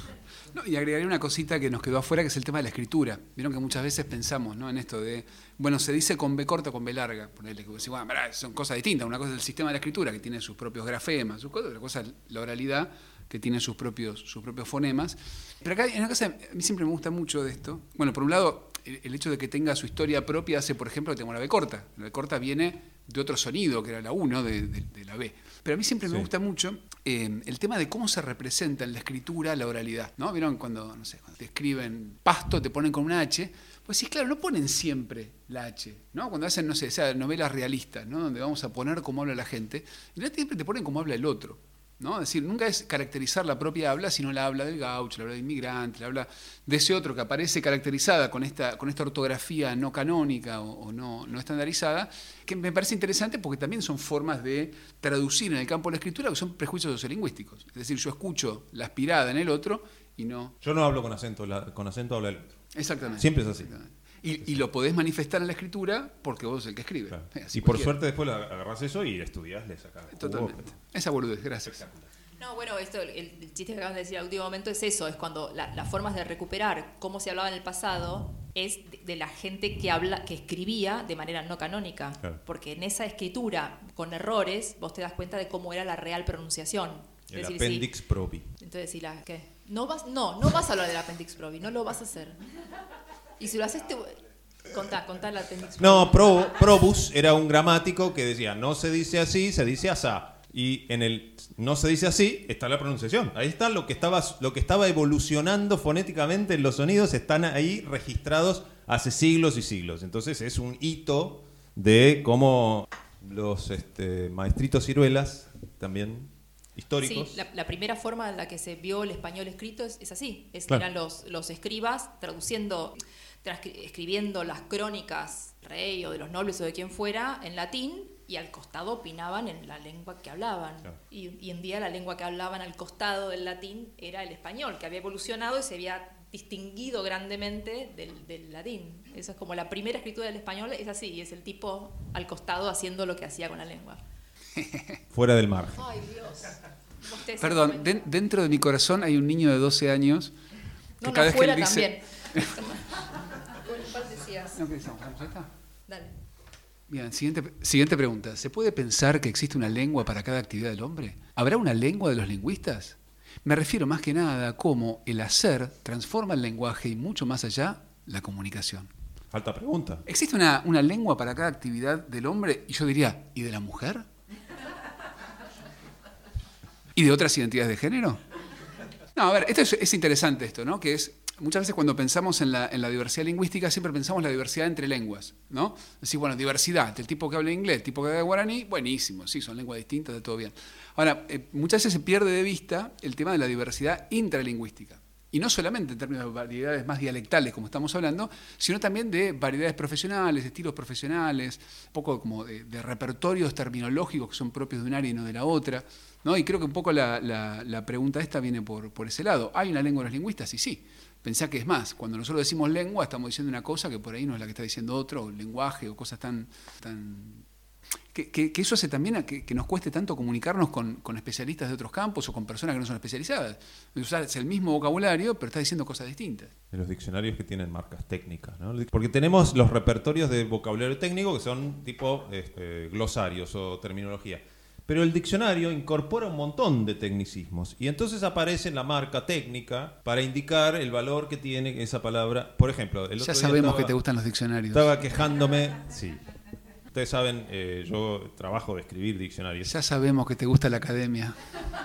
[SPEAKER 2] No, y agregaría una cosita que nos quedó afuera, que es el tema de la escritura. Vieron que muchas veces pensamos, ¿no?, en esto de, bueno, se dice con B corta o con B larga. Ponele, que decís, bueno, pará, son cosas distintas. Una cosa es el sistema de la escritura, que tiene sus propios grafemas, sus cosas, otra cosa es la oralidad, que tiene sus propios, sus propios fonemas. Pero acá hay una cosa, a mí siempre me gusta mucho de esto. Bueno, por un lado, el, el hecho de que tenga su historia propia hace, por ejemplo, que tenga una B corta. La B corta viene de otro sonido, que era la uno de, de, de la B. Pero a mí siempre me
[SPEAKER 3] sí.
[SPEAKER 2] gusta mucho eh, el tema de cómo se representa en la escritura la oralidad, ¿no? ¿Vieron cuando, no sé, cuando te escriben pasto, te ponen con una H? Pues sí, claro, no ponen siempre la H, ¿no? Cuando hacen, no sé, esas novelas realistas, ¿no?, donde vamos a poner cómo habla la gente, en realidad siempre te ponen cómo habla el otro, ¿no? Es decir, nunca es caracterizar la propia habla, sino la habla del gaucho, la habla del inmigrante, la habla de ese otro que aparece caracterizada con esta, con esta ortografía no canónica o, o no, no estandarizada, que me parece interesante porque también son formas de traducir en el campo de la escritura que son prejuicios sociolingüísticos. Es decir, yo escucho la aspirada en el otro y no...
[SPEAKER 3] Yo no hablo con acento, la, con acento habla el otro.
[SPEAKER 2] Exactamente.
[SPEAKER 3] Siempre es así.
[SPEAKER 2] Y, y lo podés manifestar en la escritura porque vos sos el que escribe.
[SPEAKER 3] Claro.
[SPEAKER 2] Así
[SPEAKER 3] Y por
[SPEAKER 2] cualquiera.
[SPEAKER 3] suerte después agarrás eso y estudiás, le sacás.
[SPEAKER 2] Totalmente. Esa boludez, gracias.
[SPEAKER 1] No, bueno, esto, el, el chiste que acaban de decir al último momento es eso, es cuando la, las formas de recuperar cómo se hablaba en el pasado es de, de la gente que habla, que escribía de manera no canónica,
[SPEAKER 3] claro.
[SPEAKER 1] Porque en esa escritura con errores vos te das cuenta de cómo era la real pronunciación.
[SPEAKER 3] El
[SPEAKER 1] es decir,
[SPEAKER 3] appendix
[SPEAKER 1] sí,
[SPEAKER 3] probi.
[SPEAKER 1] entonces si la ¿qué? No vas, no, no vas a hablar del appendix probi, no lo vas a hacer. Y si lo haces te contá, contá el appendix probi.
[SPEAKER 3] No, pro, probus era un gramático que decía, no se dice así, se dice asá. Y en el no se dice así, está la pronunciación. Ahí está lo que estaba, lo que estaba evolucionando fonéticamente en los sonidos, están ahí registrados hace siglos y siglos. Entonces es un hito de cómo los este, maestritos ciruelas, también históricos.
[SPEAKER 1] Sí, la, la primera forma en la que se vio el español escrito es, es así. Es,
[SPEAKER 3] Claro.
[SPEAKER 1] Eran los, los escribas traduciendo, transcri- escribiendo las crónicas rey o de los nobles o de quien fuera en latín, y al costado opinaban en la lengua que hablaban.
[SPEAKER 3] Claro.
[SPEAKER 1] Y, y en día la lengua que hablaban al costado del latín era el español, que había evolucionado y se había distinguido grandemente del, del latín. Esa es como la primera escritura del español, es así, y es el tipo al costado haciendo lo que hacía con la lengua.
[SPEAKER 3] Fuera del margen.
[SPEAKER 1] Ay, Dios. ¿Vos te
[SPEAKER 2] Perdón,
[SPEAKER 1] das
[SPEAKER 2] de- dentro de mi corazón hay un niño de doce años que
[SPEAKER 1] No,
[SPEAKER 2] cada
[SPEAKER 1] no,
[SPEAKER 2] vez que él
[SPEAKER 1] fuera
[SPEAKER 2] dice...
[SPEAKER 1] también. ¿Cuál decías?
[SPEAKER 2] No, ¿qué decíamos? ¿Vamos a esta?
[SPEAKER 1] Dale.
[SPEAKER 2] Bien, siguiente, siguiente pregunta. ¿Se puede pensar que existe una lengua para cada actividad del hombre? ¿Habrá una lengua de los lingüistas? Me refiero más que nada a cómo el hacer transforma el lenguaje y mucho más allá, la comunicación.
[SPEAKER 3] Falta pregunta.
[SPEAKER 2] ¿Existe una, una lengua para cada actividad del hombre? Y yo diría, ¿y de la mujer? ¿Y de otras identidades de género? No, a ver, esto es, es interesante esto, ¿no? Que es, muchas veces cuando pensamos en la, en la diversidad lingüística, siempre pensamos en la diversidad entre lenguas, ¿no? Decir, bueno, diversidad, el tipo que habla inglés, el tipo que habla guaraní, buenísimo, sí, son lenguas distintas, está todo bien. Ahora, eh, muchas veces se pierde de vista el tema de la diversidad intralingüística. Y no solamente en términos de variedades más dialectales, como estamos hablando, sino también de variedades profesionales, estilos profesionales, un poco como de, de repertorios terminológicos que son propios de un área y no de la otra, ¿no? Y creo que un poco la, la, la pregunta esta viene por, por ese lado. ¿Hay una lengua de los lingüistas? Y sí. Pensá que es más, cuando nosotros decimos lengua estamos diciendo una cosa que por ahí no es la que está diciendo otro, o lenguaje, o cosas tan, tan Que, que, que eso hace también a que, que nos cueste tanto comunicarnos con, con especialistas de otros campos o con personas que no son especializadas. Usas el mismo vocabulario, pero estás diciendo cosas distintas.
[SPEAKER 3] De los diccionarios que tienen marcas técnicas, ¿no? Porque tenemos los repertorios de vocabulario técnico que son tipo este, glosarios o terminología. Pero el diccionario incorpora un montón de tecnicismos y entonces aparece la marca técnica para indicar el valor que tiene esa palabra. Por ejemplo, el otro
[SPEAKER 2] ya
[SPEAKER 3] día
[SPEAKER 2] sabemos
[SPEAKER 3] estaba,
[SPEAKER 2] que te gustan los diccionarios.
[SPEAKER 3] Estaba quejándome, sí. Ustedes saben, eh, yo trabajo de escribir diccionarios.
[SPEAKER 2] Ya sabemos que te gusta la academia.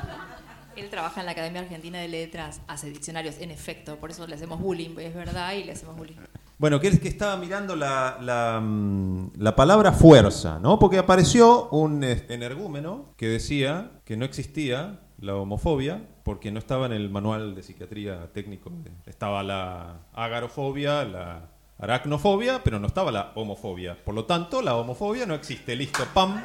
[SPEAKER 1] Él trabaja en la Academia Argentina de Letras, hace diccionarios, en efecto, por eso le hacemos bullying, es verdad, y le hacemos bullying.
[SPEAKER 3] Bueno, que es que estaba mirando la, la, la palabra fuerza, ¿no? Porque apareció un energúmeno que decía que no existía la homofobia porque no estaba en el manual de psiquiatría técnico. Estaba la agarofobia, la aracnofobia, pero no estaba la homofobia. Por lo tanto, la homofobia no existe. Listo, pam.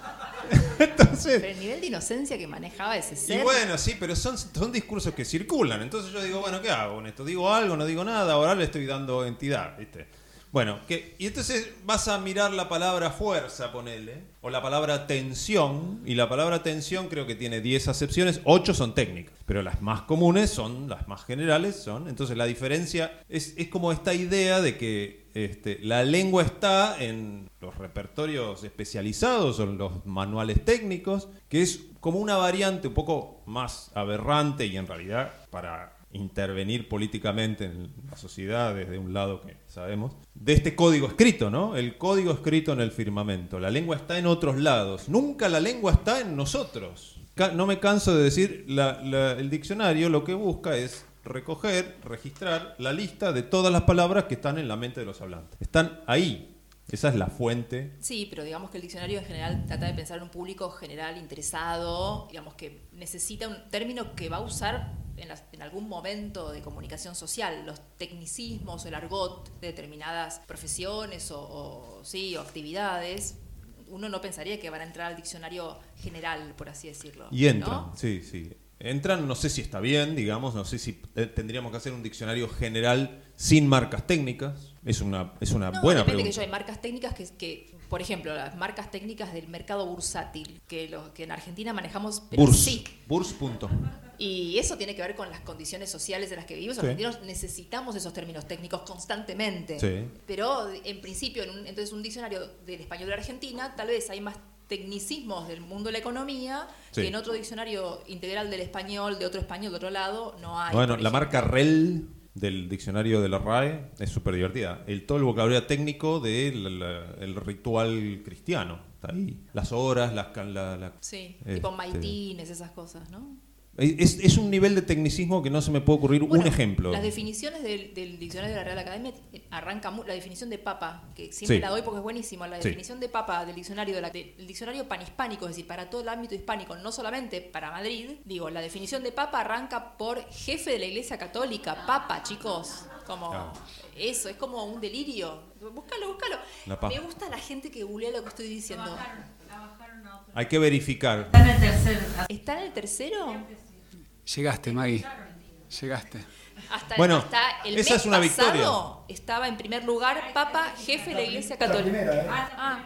[SPEAKER 3] Entonces,
[SPEAKER 1] pero el nivel de inocencia que manejaba ese ser.
[SPEAKER 3] Y bueno, sí, pero son, son discursos que circulan. Entonces yo digo, bueno, ¿qué hago con esto? ¿Digo algo? ¿No digo nada? Ahora le estoy dando entidad, ¿viste? Bueno, que, y entonces vas a mirar la palabra fuerza, ponele, o la palabra tensión, y la palabra tensión creo que tiene diez acepciones, ocho son técnicas, pero las más comunes son, las más generales son, entonces la diferencia es, es como esta idea de que este, la lengua está en los repertorios especializados o en los manuales técnicos, que es como una variante un poco más aberrante y en realidad para intervenir políticamente en la sociedad desde un lado que sabemos, de este código escrito, ¿no? El código escrito en el firmamento. La lengua está en otros lados. Nunca la lengua está en nosotros. No me canso de decir, la, la, el diccionario lo que busca es recoger, registrar la lista de todas las palabras que están en la mente de los hablantes. Están ahí. Esa es la fuente.
[SPEAKER 1] Sí, pero digamos que el diccionario en general trata de pensar en un público general interesado, digamos que necesita un término que va a usar en, las, en algún momento de comunicación social. Los tecnicismos, el argot de determinadas profesiones o, o, sí, o actividades, uno no pensaría que van a entrar al diccionario general, por así decirlo.
[SPEAKER 3] Y entran,
[SPEAKER 1] ¿no?
[SPEAKER 3] sí, sí. Entran, no sé si está bien, digamos, no sé si tendríamos que hacer un diccionario general sin marcas técnicas. Es una, es una
[SPEAKER 1] no,
[SPEAKER 3] buena
[SPEAKER 1] depende
[SPEAKER 3] pregunta.
[SPEAKER 1] Que yo hay marcas técnicas que, que, por ejemplo, las marcas técnicas del mercado bursátil, que, lo, que en Argentina manejamos, pero
[SPEAKER 3] Burs,
[SPEAKER 1] sí.
[SPEAKER 3] Burs, punto.
[SPEAKER 1] Y eso tiene que ver con las condiciones sociales en las que vivimos. Los sí. argentinos necesitamos esos términos técnicos constantemente.
[SPEAKER 3] Sí.
[SPEAKER 1] Pero, en principio, en un, entonces un diccionario del español de Argentina, tal vez hay más tecnicismos del mundo de la economía sí. que en otro diccionario integral del español, de otro español, de otro lado, no hay.
[SPEAKER 3] Bueno, la marca R E L del diccionario de la R A E es súper divertida. El, todo el vocabulario técnico del el ritual cristiano. Está ahí. Las horas, las... La, la,
[SPEAKER 1] sí, este, tipo maitines, esas cosas, ¿no?
[SPEAKER 3] Es, es un nivel de tecnicismo que no se me puede ocurrir
[SPEAKER 1] bueno,
[SPEAKER 3] un ejemplo.
[SPEAKER 1] Las definiciones del, del diccionario de la Real Academia arranca la definición de papa, que siempre sí. la doy porque es buenísima. La definición sí. de papa del diccionario de la, del diccionario panhispánico, es decir, para todo el ámbito hispánico, no solamente para Madrid. Digo, la definición de papa arranca por jefe de la Iglesia Católica, papa, chicos. Como ah. eso, es como un delirio. Búscalo, búscalo. Me gusta la gente que googlea lo que estoy diciendo.
[SPEAKER 4] La bajaron, la bajaron a otro.
[SPEAKER 3] Hay que verificar.
[SPEAKER 4] Está en el tercero.
[SPEAKER 1] ¿Está en el tercero?
[SPEAKER 2] Llegaste, Maggie. Llegaste.
[SPEAKER 1] Hasta,
[SPEAKER 3] bueno,
[SPEAKER 1] hasta el
[SPEAKER 3] esa
[SPEAKER 1] mes
[SPEAKER 3] es una
[SPEAKER 1] pasado
[SPEAKER 3] victoria.
[SPEAKER 1] Estaba en primer lugar Papa, jefe de la Iglesia Católica.
[SPEAKER 5] Primera, ¿eh?
[SPEAKER 1] Ah,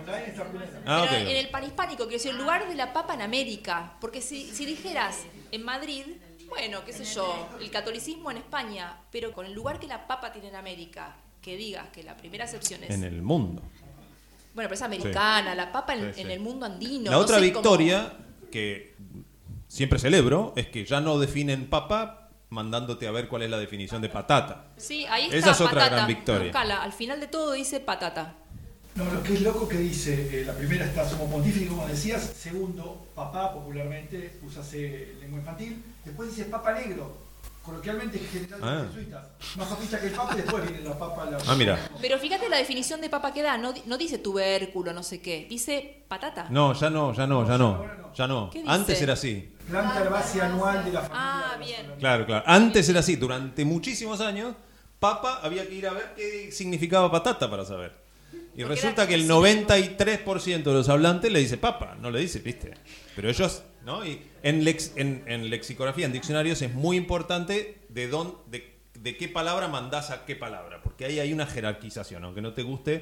[SPEAKER 3] ah,
[SPEAKER 1] pero
[SPEAKER 3] okay.
[SPEAKER 1] en el panhispánico, quiero decir, el lugar de la Papa en América. Porque si, si dijeras en Madrid, bueno, qué sé yo, el catolicismo en España, pero con el lugar que la Papa tiene en América, que digas que la primera acepción es...
[SPEAKER 3] En el mundo.
[SPEAKER 1] Bueno, pero es americana, sí. la Papa en,
[SPEAKER 3] sí, sí.
[SPEAKER 1] en el mundo andino.
[SPEAKER 3] La
[SPEAKER 1] no
[SPEAKER 3] otra
[SPEAKER 1] sé
[SPEAKER 3] victoria
[SPEAKER 1] cómo...
[SPEAKER 3] que siempre celebro es que ya no definen papa mandándote a ver cuál es la definición de patata.
[SPEAKER 1] Sí, ahí está.
[SPEAKER 3] Esa es otra
[SPEAKER 1] patata.
[SPEAKER 3] gran victoria.
[SPEAKER 1] Buscala. Al final de todo dice patata.
[SPEAKER 5] No, lo que es loco que dice, eh, la primera está somos pontífices, como decías. Segundo, papá, popularmente, úsase lengua infantil. Después dice papa negro. Coloquialmente es general de
[SPEAKER 3] ah.
[SPEAKER 5] los jesuitas. Más papista que el papa y después viene la papa. La...
[SPEAKER 3] Ah, mira.
[SPEAKER 1] Pero fíjate la definición de papa que da. No, no dice tubérculo, no sé qué. Dice patata.
[SPEAKER 3] No, ya no, ya no, ya no. Ya no.
[SPEAKER 1] ¿Qué dice?
[SPEAKER 3] Antes era así.
[SPEAKER 5] Planta herbácea anual de la familia.
[SPEAKER 1] Ah,
[SPEAKER 5] de
[SPEAKER 1] bien.
[SPEAKER 3] Claro, claro. Antes era así. Durante muchísimos años, papa había que ir a ver qué significaba patata para saber. Y
[SPEAKER 1] Porque
[SPEAKER 3] resulta que el noventa y tres por ciento de los hablantes le dice papa, no le dice, ¿viste? Pero ellos, ¿no? Y en, lex, en, en lexicografía, en diccionarios, es muy importante de, dónde, de, de qué palabra mandás a qué palabra, porque ahí hay una jerarquización, aunque no te guste,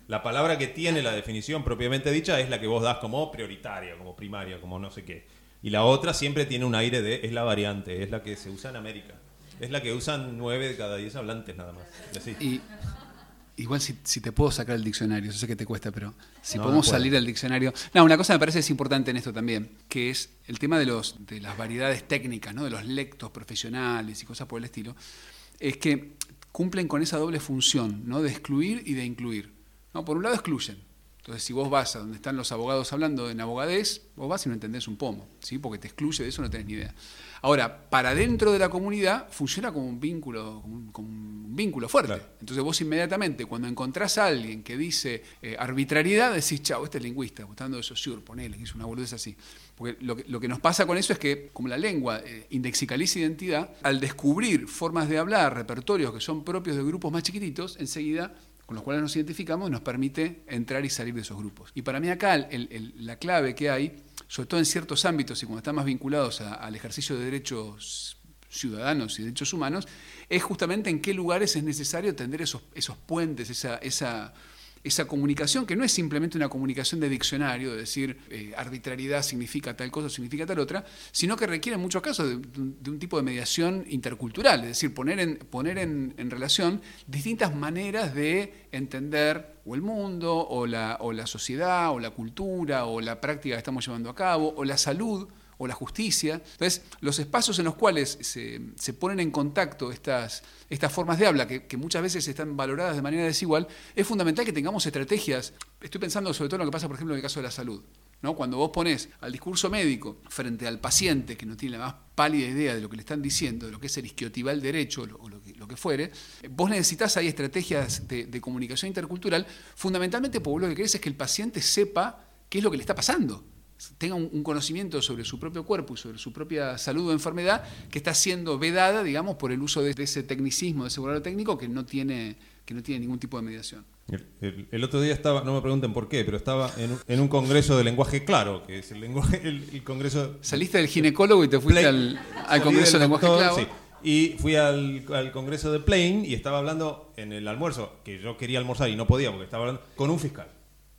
[SPEAKER 3] La palabra que tiene la definición propiamente dicha es la que vos das como prioritaria, como primaria, como no sé qué. Y la otra siempre tiene un aire de, es la variante, es la que se usa en América. Es la que usan nueve de cada diez hablantes nada más. Decís.
[SPEAKER 2] Y igual si, si te puedo sacar el diccionario, yo sé que te cuesta, pero si
[SPEAKER 3] No,
[SPEAKER 2] podemos
[SPEAKER 3] no puedo.
[SPEAKER 2] salir al diccionario. No, una cosa me parece es importante en esto también, que es el tema de, los, de las variedades técnicas, ¿no? De los lectos profesionales y cosas por el estilo, es que cumplen con esa doble función, ¿no? De excluir y de incluir. ¿No? Por un lado excluyen. Entonces, si vos vas a donde están los abogados hablando en abogadés, vos vas y no entendés un pomo, ¿sí? Porque te excluye, de eso no tenés ni idea. Ahora, para dentro de la comunidad funciona como un vínculo, como un, como un vínculo fuerte.
[SPEAKER 3] Claro.
[SPEAKER 2] Entonces vos inmediatamente, cuando encontrás a alguien que dice eh, arbitrariedad, decís, chao, este es lingüista, está dando de Saussure, ponele, que es una boludez así. Porque lo que, lo que nos pasa con eso es que, como la lengua eh, indexicaliza identidad, al descubrir formas de hablar, repertorios que son propios de grupos más chiquititos, enseguida con los cuales nos identificamos, nos permite entrar y salir de esos grupos. Y para mí acá el, el, la clave que hay, sobre todo en ciertos ámbitos y cuando están más vinculados a, al ejercicio de derechos ciudadanos y derechos humanos, es justamente en qué lugares es necesario tender esos, esos puentes, esa, esa, esa comunicación, que no es simplemente una comunicación de diccionario, de decir eh, arbitrariedad significa tal cosa, significa tal otra, sino que requiere en muchos casos de, de un tipo de mediación intercultural, es decir, poner en, poner en, en relación distintas maneras de entender o el mundo, o la, o la sociedad, o la cultura, o la práctica que estamos llevando a cabo, o la salud, o la justicia. Entonces, los espacios en los cuales se, se ponen en contacto estas, estas formas de habla, que, que muchas veces están valoradas de manera desigual, es fundamental que tengamos estrategias. Estoy pensando sobre todo en lo que pasa, por ejemplo, en el caso de la salud, ¿no? Cuando vos ponés al discurso médico frente al paciente que no tiene la más pálida idea de lo que le están diciendo, de lo que es el isquiotibial derecho o lo, o lo, que, lo que fuere, vos necesitas ahí estrategias de, de comunicación intercultural, fundamentalmente porque vos lo que querés es que el paciente sepa qué es lo que le está pasando, tenga un, un conocimiento sobre su propio cuerpo y sobre su propia salud o enfermedad que está siendo vedada, digamos, por el uso de, de ese tecnicismo, de ese vocabulario técnico que no tiene, que no tiene ningún tipo de mediación.
[SPEAKER 3] El, el, el otro día estaba, no me pregunten por qué, pero estaba en un, en un congreso de lenguaje claro, que es el lenguaje, el, el congreso...
[SPEAKER 2] Saliste del ginecólogo y te fuiste
[SPEAKER 3] Plain,
[SPEAKER 2] al, al congreso de lenguaje
[SPEAKER 3] doctor,
[SPEAKER 2] claro.
[SPEAKER 3] sí. Y fui al, al congreso de Plain y estaba hablando en el almuerzo, que yo quería almorzar y no podía porque estaba hablando con un fiscal.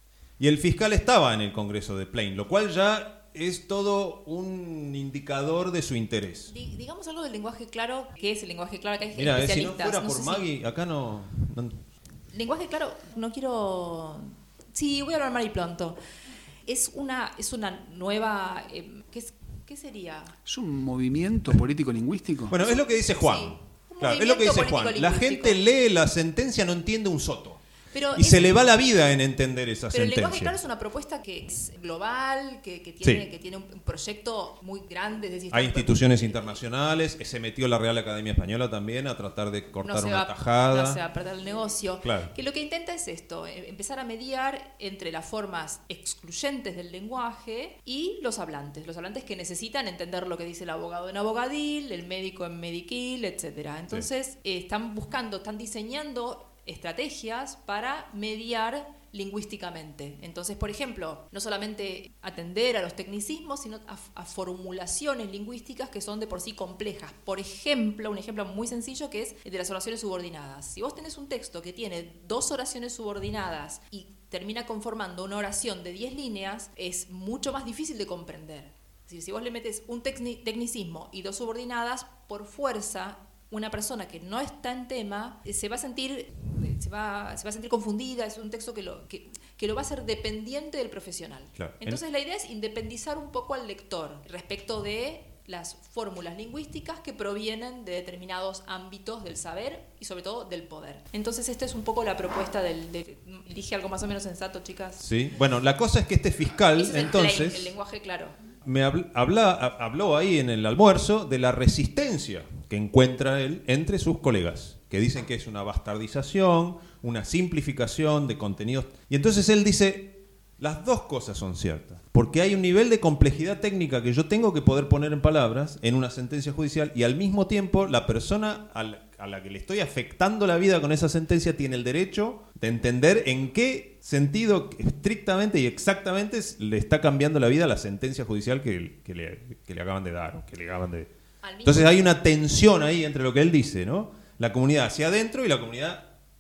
[SPEAKER 3] Y el fiscal estaba en el congreso de Plain, lo cual ya es todo un indicador de su interés.
[SPEAKER 1] Di- digamos algo del lenguaje claro. ¿Qué es el lenguaje claro? Acá hay
[SPEAKER 3] Mira, eh, si no
[SPEAKER 1] especialistas.
[SPEAKER 3] fuera
[SPEAKER 1] No
[SPEAKER 3] por
[SPEAKER 1] sé si-
[SPEAKER 3] Maggie, acá no... no
[SPEAKER 1] Lenguaje claro, no quiero... Sí, voy a hablar mal y pronto. Es una, es una nueva... eh, ¿qué, es- ¿Qué sería?
[SPEAKER 2] ¿Es un movimiento político-lingüístico?
[SPEAKER 3] Bueno, es lo que dice Juan.
[SPEAKER 1] Sí, un
[SPEAKER 3] Claro, es lo que
[SPEAKER 1] movimiento
[SPEAKER 3] dice Juan. La
[SPEAKER 1] político-lingüístico.
[SPEAKER 3] gente lee la sentencia, no entiende un soto.
[SPEAKER 1] Pero
[SPEAKER 3] Y
[SPEAKER 1] es-
[SPEAKER 3] se le va la vida en entender esa
[SPEAKER 1] Pero el lenguaje
[SPEAKER 3] sentencia.
[SPEAKER 1] claro es una propuesta que es global, que, que tiene,
[SPEAKER 3] Sí.
[SPEAKER 1] que tiene un un proyecto muy grande. Es decir,
[SPEAKER 3] Hay
[SPEAKER 1] está-
[SPEAKER 3] instituciones internacionales, se metió la Real Academia Española también a tratar de cortar
[SPEAKER 1] no se,
[SPEAKER 3] una
[SPEAKER 1] va,
[SPEAKER 3] tajada.
[SPEAKER 1] no se va a perder el negocio.
[SPEAKER 3] Claro.
[SPEAKER 1] Que lo que intenta es esto, eh, empezar a mediar entre las formas excluyentes del lenguaje y los hablantes. Los hablantes que necesitan entender lo que dice el abogado en abogadil, el médico en mediquil, etcétera. Entonces, eh, están buscando, están diseñando estrategias para mediar lingüísticamente. Entonces, por ejemplo, no solamente atender a los tecnicismos, sino a, a formulaciones lingüísticas que son de por sí complejas. Por ejemplo, un ejemplo muy sencillo que es el de las oraciones subordinadas. Si vos tenés un texto que tiene dos oraciones subordinadas y termina conformando una oración de diez líneas, es mucho más difícil de comprender. Es decir, si vos le metes un tecni- tecnicismo y dos subordinadas, por fuerza una persona que no está en tema eh, se va a sentir eh, se va, se va a sentir confundida. Es un texto que lo, que, que lo va a hacer dependiente del profesional.
[SPEAKER 3] Claro.
[SPEAKER 1] Entonces la idea es independizar un poco al lector respecto de las fórmulas lingüísticas que provienen de determinados ámbitos del saber y sobre todo del poder. Entonces esta es un poco la propuesta del... De, dije algo más o menos sensato, chicas.
[SPEAKER 3] Sí. Bueno, la cosa es que este fiscal,
[SPEAKER 1] Ese es el
[SPEAKER 3] entonces,
[SPEAKER 1] plain, el lenguaje claro.
[SPEAKER 3] me habl- habla, ha- habló ahí en el almuerzo de la resistencia que encuentra él entre sus colegas, que dicen que es una bastardización, una simplificación de contenidos. Y entonces él dice, las dos cosas son ciertas, porque hay un nivel de complejidad técnica que yo tengo que poder poner en palabras en una sentencia judicial y al mismo tiempo la persona a la, a la que le estoy afectando la vida con esa sentencia tiene el derecho de entender en qué sentido estrictamente y exactamente le está cambiando la vida a la sentencia judicial que, que, le, que le acaban de dar o que le acaban de...
[SPEAKER 1] Al mismo
[SPEAKER 3] Entonces hay una tensión ahí entre lo que él dice, ¿no? La comunidad hacia adentro y la comunidad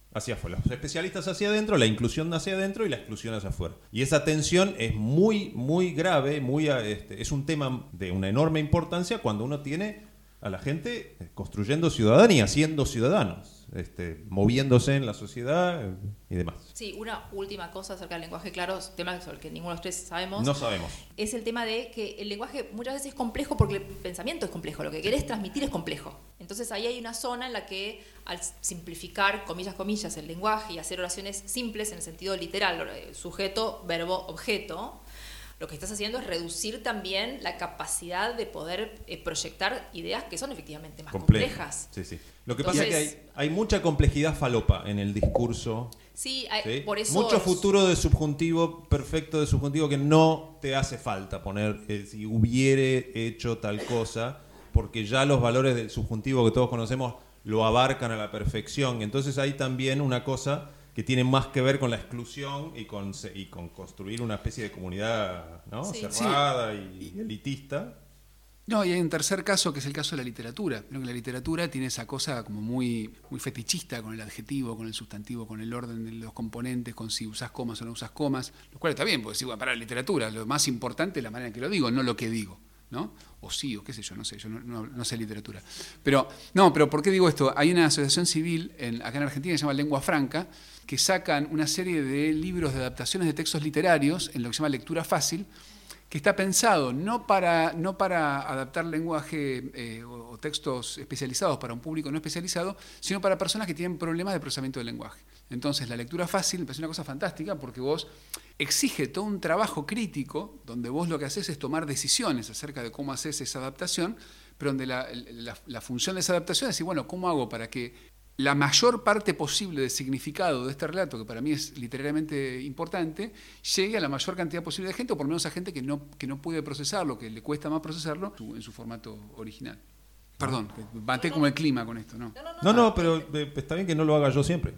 [SPEAKER 3] hacia afuera. Los especialistas hacia adentro, la inclusión hacia adentro y la exclusión hacia afuera. Y esa tensión es muy, muy grave, muy, este, es un tema de una enorme importancia cuando uno tiene a la gente construyendo ciudadanía, siendo ciudadanos, este, moviéndose en la sociedad eh, y demás.
[SPEAKER 1] Sí, una última cosa acerca del lenguaje, claro, tema sobre el que ninguno de los tres sabemos.
[SPEAKER 3] No sabemos.
[SPEAKER 1] Es el tema de que el lenguaje muchas veces es complejo porque el pensamiento es complejo, lo que querés transmitir es complejo. Entonces ahí hay una zona en la que al simplificar, comillas, comillas, el lenguaje y hacer oraciones simples en el sentido literal, sujeto, verbo, objeto, lo que estás haciendo es reducir también la capacidad de poder eh, proyectar ideas que son efectivamente más
[SPEAKER 3] Complejo.
[SPEAKER 1] complejas.
[SPEAKER 3] Sí, sí. Lo que
[SPEAKER 1] Entonces,
[SPEAKER 3] pasa es que hay, hay mucha complejidad falopa en el discurso.
[SPEAKER 1] Sí, hay,
[SPEAKER 3] ¿sí?
[SPEAKER 1] por eso...
[SPEAKER 3] Mucho futuro de subjuntivo, perfecto de subjuntivo, que no te hace falta poner eh, si hubiere hecho tal cosa, porque ya los valores del subjuntivo que todos conocemos lo abarcan a la perfección. Entonces hay también una cosa que tiene más que ver con la exclusión y con, y con construir una especie de comunidad, ¿no?
[SPEAKER 1] Sí.
[SPEAKER 3] cerrada sí. y elitista.
[SPEAKER 2] No, y hay un tercer caso que es el caso de la literatura. Creo que la literatura tiene esa cosa como muy, muy fetichista con el adjetivo, con el sustantivo, con el orden de los componentes, con si usás comas o no usás comas, lo cual está bien, porque si bueno, para la literatura lo más importante es la manera en que lo digo, no lo que digo, ¿no? O sí, o qué sé yo, no sé, yo no, no, no sé literatura. Pero, no, pero ¿por qué digo esto? Hay una asociación civil en, acá en Argentina que se llama Lengua Franca, que sacan una serie de libros de adaptaciones de textos literarios en lo que se llama lectura fácil, que está pensado no para, no para adaptar lenguaje eh, o, o textos especializados para un público no especializado, sino para personas que tienen problemas de procesamiento del lenguaje. Entonces, la lectura fácil me parece una cosa fantástica porque vos exige todo un trabajo crítico donde vos lo que haces es tomar decisiones acerca de cómo haces esa adaptación, pero donde la, la, la función de esa adaptación es decir, bueno, ¿cómo hago para que la mayor parte posible de significado de este relato, que para mí es literariamente importante, llegue a la mayor cantidad posible de gente, o por lo menos a gente que no, que no puede procesarlo, que le cuesta más procesarlo en su formato original? Perdón, maté como el clima con esto, ¿no?
[SPEAKER 1] No, no, no,
[SPEAKER 3] No, no, pero eh, está bien que no lo haga yo siempre.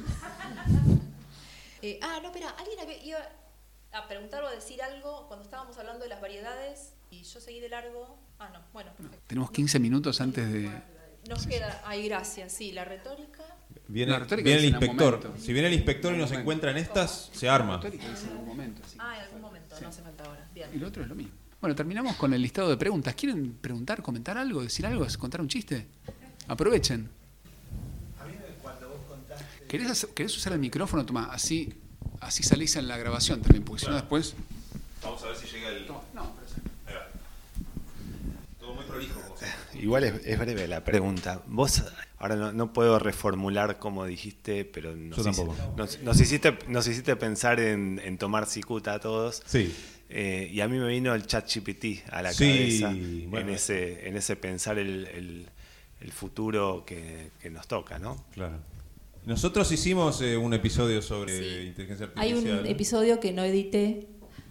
[SPEAKER 1] Eh, ah, no, espera, alguien había- iba a preguntar o a decir algo cuando estábamos hablando de las variedades y yo seguí de largo. Ah, no, bueno, perfecto.
[SPEAKER 2] Tenemos quince minutos antes de...
[SPEAKER 1] Nos queda, ay, gracias, sí, la retórica.
[SPEAKER 3] Viene,
[SPEAKER 2] La retórica
[SPEAKER 3] viene el
[SPEAKER 2] dice en algún
[SPEAKER 3] inspector.
[SPEAKER 2] momento.
[SPEAKER 3] Si viene el inspector y nos encuentra en estas, se arma.
[SPEAKER 2] En algún momento, así.
[SPEAKER 1] Ah, en algún momento, no hace falta ahora. Bien.
[SPEAKER 2] Y lo otro es lo mismo. Bueno, terminamos con el listado de preguntas. ¿Quieren preguntar, comentar algo, decir algo, contar un chiste? Aprovechen.
[SPEAKER 6] A mí cuando vos contaste...
[SPEAKER 2] ¿Querés, hacer- querés usar el micrófono, Tomás? Así, así salís en la grabación también, porque si no después...
[SPEAKER 3] Vamos a ver si llega el...
[SPEAKER 2] No, pero sí.
[SPEAKER 3] Ahí va. Todo muy prolijo.
[SPEAKER 6] Igual es, es breve la pregunta. Vos, ahora no, no puedo reformular como dijiste, pero nos,
[SPEAKER 3] Yo tampoco.
[SPEAKER 6] hici- nos, nos hiciste, nos hiciste pensar en, en tomar cicuta a todos.
[SPEAKER 3] Sí.
[SPEAKER 6] Eh, y a mí me vino el ChatGPT a la
[SPEAKER 3] Sí,
[SPEAKER 6] cabeza
[SPEAKER 3] bueno.
[SPEAKER 6] en, ese, en ese pensar el, el, el futuro que, que nos toca, ¿no?
[SPEAKER 3] Claro. Nosotros hicimos eh, un episodio sobre
[SPEAKER 1] Sí.
[SPEAKER 3] inteligencia
[SPEAKER 1] Hay
[SPEAKER 3] artificial.
[SPEAKER 1] un episodio que no edité.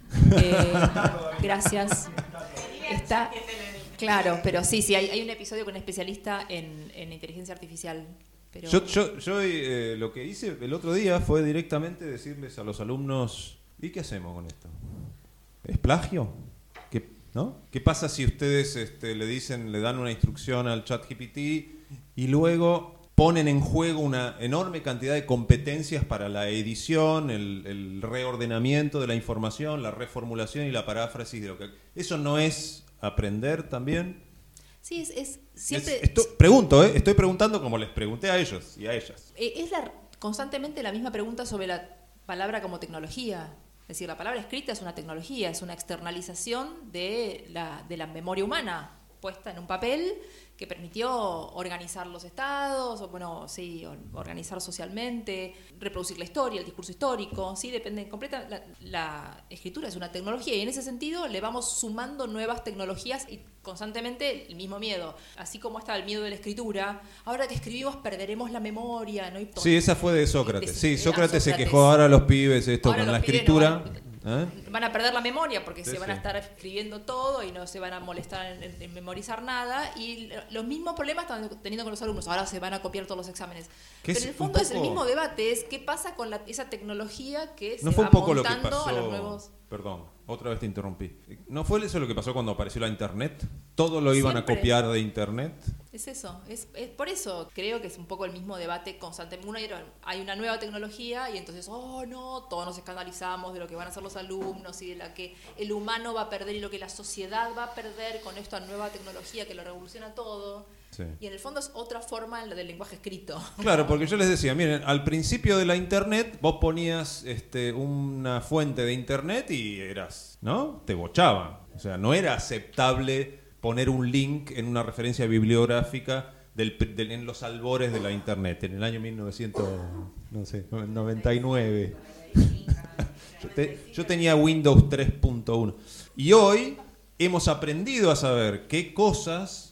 [SPEAKER 1] Eh, gracias. Está, claro, pero sí, sí, hay, hay un episodio con un especialista en, en inteligencia artificial. Pero
[SPEAKER 3] Yo, yo, yo eh, lo que hice el otro día fue directamente decirles a los alumnos, ¿y qué hacemos con esto? ¿Es plagio? ¿Qué, ¿no? ¿Qué pasa si ustedes este, le dicen, le dan una instrucción al ChatGPT y luego ponen en juego una enorme cantidad de competencias para la edición, el, el reordenamiento de la información, la reformulación y la paráfrasis de lo que... ¿Eso no es aprender también?
[SPEAKER 1] sí, es, es siempre...
[SPEAKER 3] Es- esto- pregunto, ¿eh? Estoy preguntando como les pregunté a ellos y a ellas.
[SPEAKER 1] Eh, Es la, constantemente la misma pregunta sobre la palabra como tecnología. Es decir, la palabra escrita es una tecnología, es una externalización de la, de la memoria humana puesta en un papel que permitió organizar los estados, o bueno, sí, o- organizar socialmente, reproducir la historia, el discurso histórico, sí, depende completa. La, la escritura es una tecnología y en ese sentido le vamos sumando nuevas tecnologías y constantemente el mismo miedo. Así como está el miedo de la escritura, ahora que escribimos perderemos la memoria, ¿no? Y todo.
[SPEAKER 3] Sí, esa fue de Sócrates.
[SPEAKER 1] De-
[SPEAKER 3] Sí,
[SPEAKER 1] de-
[SPEAKER 3] Sócrates se
[SPEAKER 1] Sócrates.
[SPEAKER 3] quejó ahora a los pibes esto
[SPEAKER 1] Ahora
[SPEAKER 3] con
[SPEAKER 1] los
[SPEAKER 3] la
[SPEAKER 1] pibes
[SPEAKER 3] escritura.
[SPEAKER 1] no
[SPEAKER 3] ¿Eh?
[SPEAKER 1] Van a perder la memoria porque
[SPEAKER 3] Sí,
[SPEAKER 1] se van a
[SPEAKER 3] sí.
[SPEAKER 1] estar escribiendo todo y no se van a molestar en, en- en memorizar nada. Y lo- los mismos problemas están teniendo con los alumnos. Ahora se van a copiar todos los exámenes.
[SPEAKER 3] Que
[SPEAKER 1] Pero
[SPEAKER 3] es
[SPEAKER 1] en el
[SPEAKER 3] un
[SPEAKER 1] fondo es el
[SPEAKER 3] poco-
[SPEAKER 1] mismo debate, es qué pasa con la- esa tecnología que
[SPEAKER 3] No
[SPEAKER 1] se
[SPEAKER 3] fue
[SPEAKER 1] va
[SPEAKER 3] un poco lo que
[SPEAKER 1] montando a los
[SPEAKER 3] pasó.
[SPEAKER 1] nuevos...
[SPEAKER 3] Perdón, otra vez te interrumpí. ¿No fue eso lo que pasó cuando apareció la internet? Todo lo iban
[SPEAKER 1] Siempre.
[SPEAKER 3] a copiar de internet.
[SPEAKER 1] Es eso, es, es por eso creo que es un poco el mismo debate constante. Uno, hay una nueva tecnología y entonces, oh no, todos nos escandalizamos de lo que van a hacer los alumnos y de la que el humano va a perder y lo que la sociedad va a perder con esta nueva tecnología que lo revoluciona todo. Sí. Y en el fondo es otra forma del lenguaje escrito.
[SPEAKER 3] Claro, porque yo les decía, miren, al principio de la internet vos ponías este, una fuente de internet y eras, ¿no? Te bochaban. O sea, no era aceptable poner un link en una referencia bibliográfica del, del, en los albores de la internet, en el año mil novecientos noventa y nueve. yo, te, yo tenía Windows tres punto uno. Y hoy hemos aprendido a saber qué cosas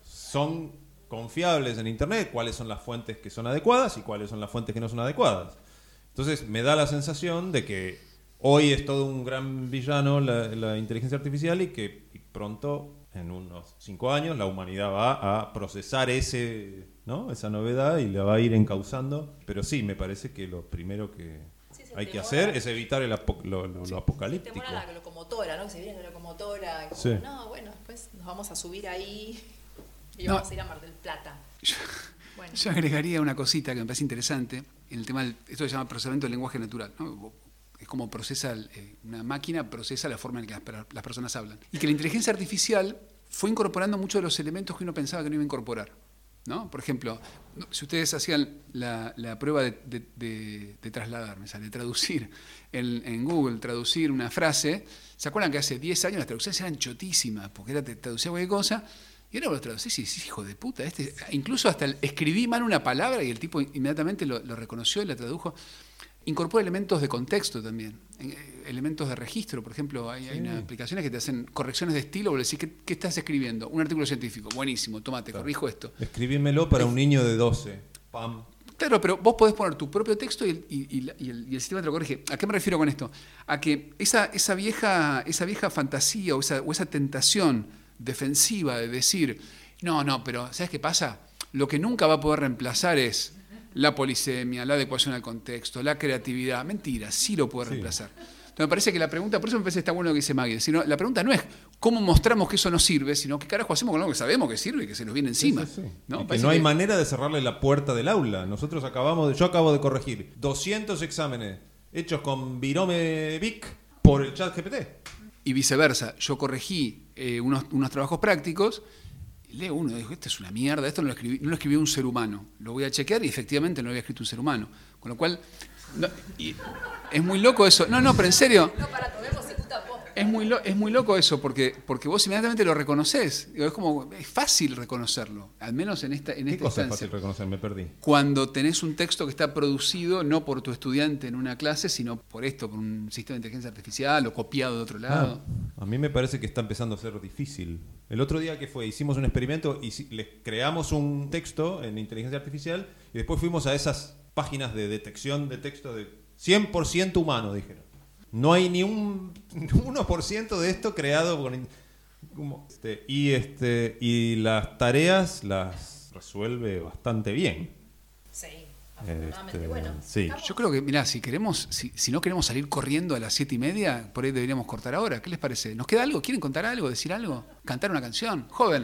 [SPEAKER 3] son confiables en internet, cuáles son las fuentes que son adecuadas y cuáles son las fuentes que no son adecuadas. Entonces me da la sensación de que hoy es todo un gran villano la, la inteligencia artificial y que y pronto, en unos cinco años, la humanidad va a procesar ese, ¿no? esa novedad y la va a ir encauzando. Pero sí, me parece que lo primero que sí, hay que hacer es evitar el apo lo, lo,
[SPEAKER 1] sí,
[SPEAKER 3] lo apocalíptico.
[SPEAKER 1] Se temora la locomotora, ¿no? Que se viene la locomotora. Y
[SPEAKER 3] sí.
[SPEAKER 1] como, no, bueno, después nos vamos a subir ahí y vamos no. a ir a Mar del Plata.
[SPEAKER 2] Yo, bueno. yo agregaría una cosita que me parece interesante en el tema del, esto se llama procesamiento del lenguaje natural, ¿no? Es como procesa, eh, una máquina procesa la forma en que las, las personas hablan. Y que la inteligencia artificial fue incorporando muchos de los elementos que uno pensaba que no iba a incorporar, ¿no? Por ejemplo, si ustedes hacían la, la prueba de, de, de, de trasladar, me sale, traducir en, en Google, traducir una frase, ¿se acuerdan que hace diez años las traducciones eran chotísimas? Porque era, te traducía cualquier cosa, y ahora vos lo traducís y decís, hijo de puta, este, incluso hasta el, escribí mal una palabra y el tipo inmediatamente lo, lo reconoció y la tradujo. Incorpora elementos de contexto también, elementos de registro. Por ejemplo, hay, sí. hay unas aplicaciones que te hacen correcciones de estilo. Vos le decís, ¿qué, ¿qué estás escribiendo? Un artículo científico. Buenísimo, toma, te claro. corrijo esto.
[SPEAKER 3] Escribímelo para un niño de doce. Pam.
[SPEAKER 2] Claro, pero vos podés poner tu propio texto y el, y, y, y el, y el sistema te lo corrige. ¿A qué me refiero con esto? A que esa, esa, vieja, esa vieja fantasía o esa, o esa tentación defensiva de decir, no, no, pero ¿sabes qué pasa? Lo que nunca va a poder reemplazar es la polisemia, la adecuación al contexto, la creatividad. Mentira, sí lo puede sí. reemplazar. Entonces me parece que la pregunta, por eso me parece que está bueno lo que dice Maggie, sino, la pregunta no es cómo mostramos que eso no sirve, sino qué carajo hacemos con algo que sabemos que sirve y que se nos viene encima. Sí, sí, sí.
[SPEAKER 3] ¿No? Que no hay que... manera de cerrarle la puerta del aula. Nosotros acabamos de, yo acabo de corregir doscientos exámenes hechos con Virome Vic por el chat G P T.
[SPEAKER 2] Y viceversa, yo corregí eh, unos, unos trabajos prácticos. Leo uno y dijo, esto es una mierda, esto no lo, escribí, no lo escribió un ser humano. Lo voy a chequear y efectivamente no lo había escrito un ser humano. Con lo cual, no, y es muy loco eso. No, no, pero en serio.
[SPEAKER 1] No, para tomemos ejecuta post.
[SPEAKER 2] Es muy, lo, es muy loco eso, porque, porque vos inmediatamente lo reconoces. Es como, es fácil reconocerlo, al menos en esta, en
[SPEAKER 3] ¿Qué
[SPEAKER 2] esta
[SPEAKER 3] cosa
[SPEAKER 2] instancia.
[SPEAKER 3] Es fácil reconocer? Me perdí.
[SPEAKER 2] Cuando tenés un texto que está producido no por tu estudiante en una clase, sino por esto, por un sistema de inteligencia artificial o copiado de otro lado.
[SPEAKER 3] Ah, a mí me parece que está empezando a ser difícil. El otro día que fue, hicimos un experimento y les creamos un texto en inteligencia artificial y después fuimos a esas páginas de detección de texto de cien por ciento humano, dijeron. No hay ni un uno por ciento de esto creado por, como, este, y, este, y las tareas las resuelve bastante bien.
[SPEAKER 1] Sí, afortunadamente. Este, bueno,
[SPEAKER 3] sí.
[SPEAKER 2] Yo creo que, mirá, si queremos, si, si no queremos salir corriendo a las siete y media, por ahí deberíamos cortar ahora. ¿Qué les parece? ¿Nos queda algo? ¿Quieren contar algo? ¿Decir algo? ¿Cantar una canción? Joven.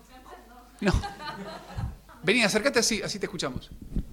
[SPEAKER 2] No. Vení, acércate así, así te escuchamos.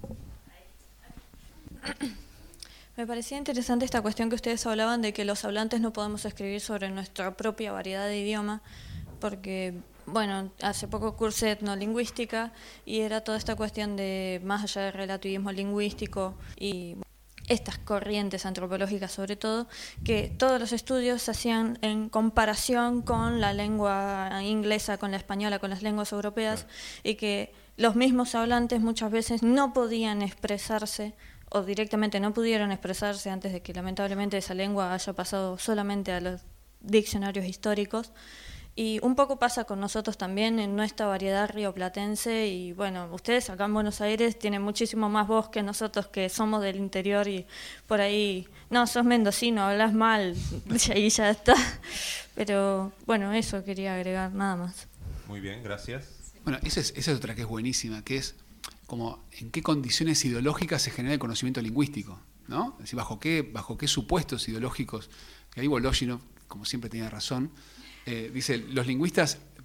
[SPEAKER 7] Me parecía interesante esta cuestión que ustedes hablaban de que los hablantes no podemos escribir sobre nuestra propia variedad de idioma, porque, bueno, hace poco cursé etnolingüística y era toda esta cuestión de, más allá del relativismo lingüístico y estas corrientes antropológicas sobre todo, que todos los estudios se hacían en comparación con la lengua inglesa, con la española, con las lenguas europeas, y que los mismos hablantes muchas veces no podían expresarse o directamente no pudieron expresarse antes de que lamentablemente esa lengua haya pasado solamente a los diccionarios históricos. Y un poco pasa con nosotros también en nuestra variedad rioplatense y bueno, ustedes acá en Buenos Aires tienen muchísimo más voz que nosotros que somos del interior y por ahí, no, sos mendocino, hablas mal y ya está. Pero bueno, eso quería agregar nada más.
[SPEAKER 3] Muy bien, gracias.
[SPEAKER 2] Bueno, esa es, esa es otra que es buenísima, que es como en qué condiciones ideológicas se genera el conocimiento lingüístico, ¿no? Es decir, bajo qué, bajo qué supuestos ideológicos, que ahí Voloshinov, como siempre tenía razón, eh, dice, los lingüistas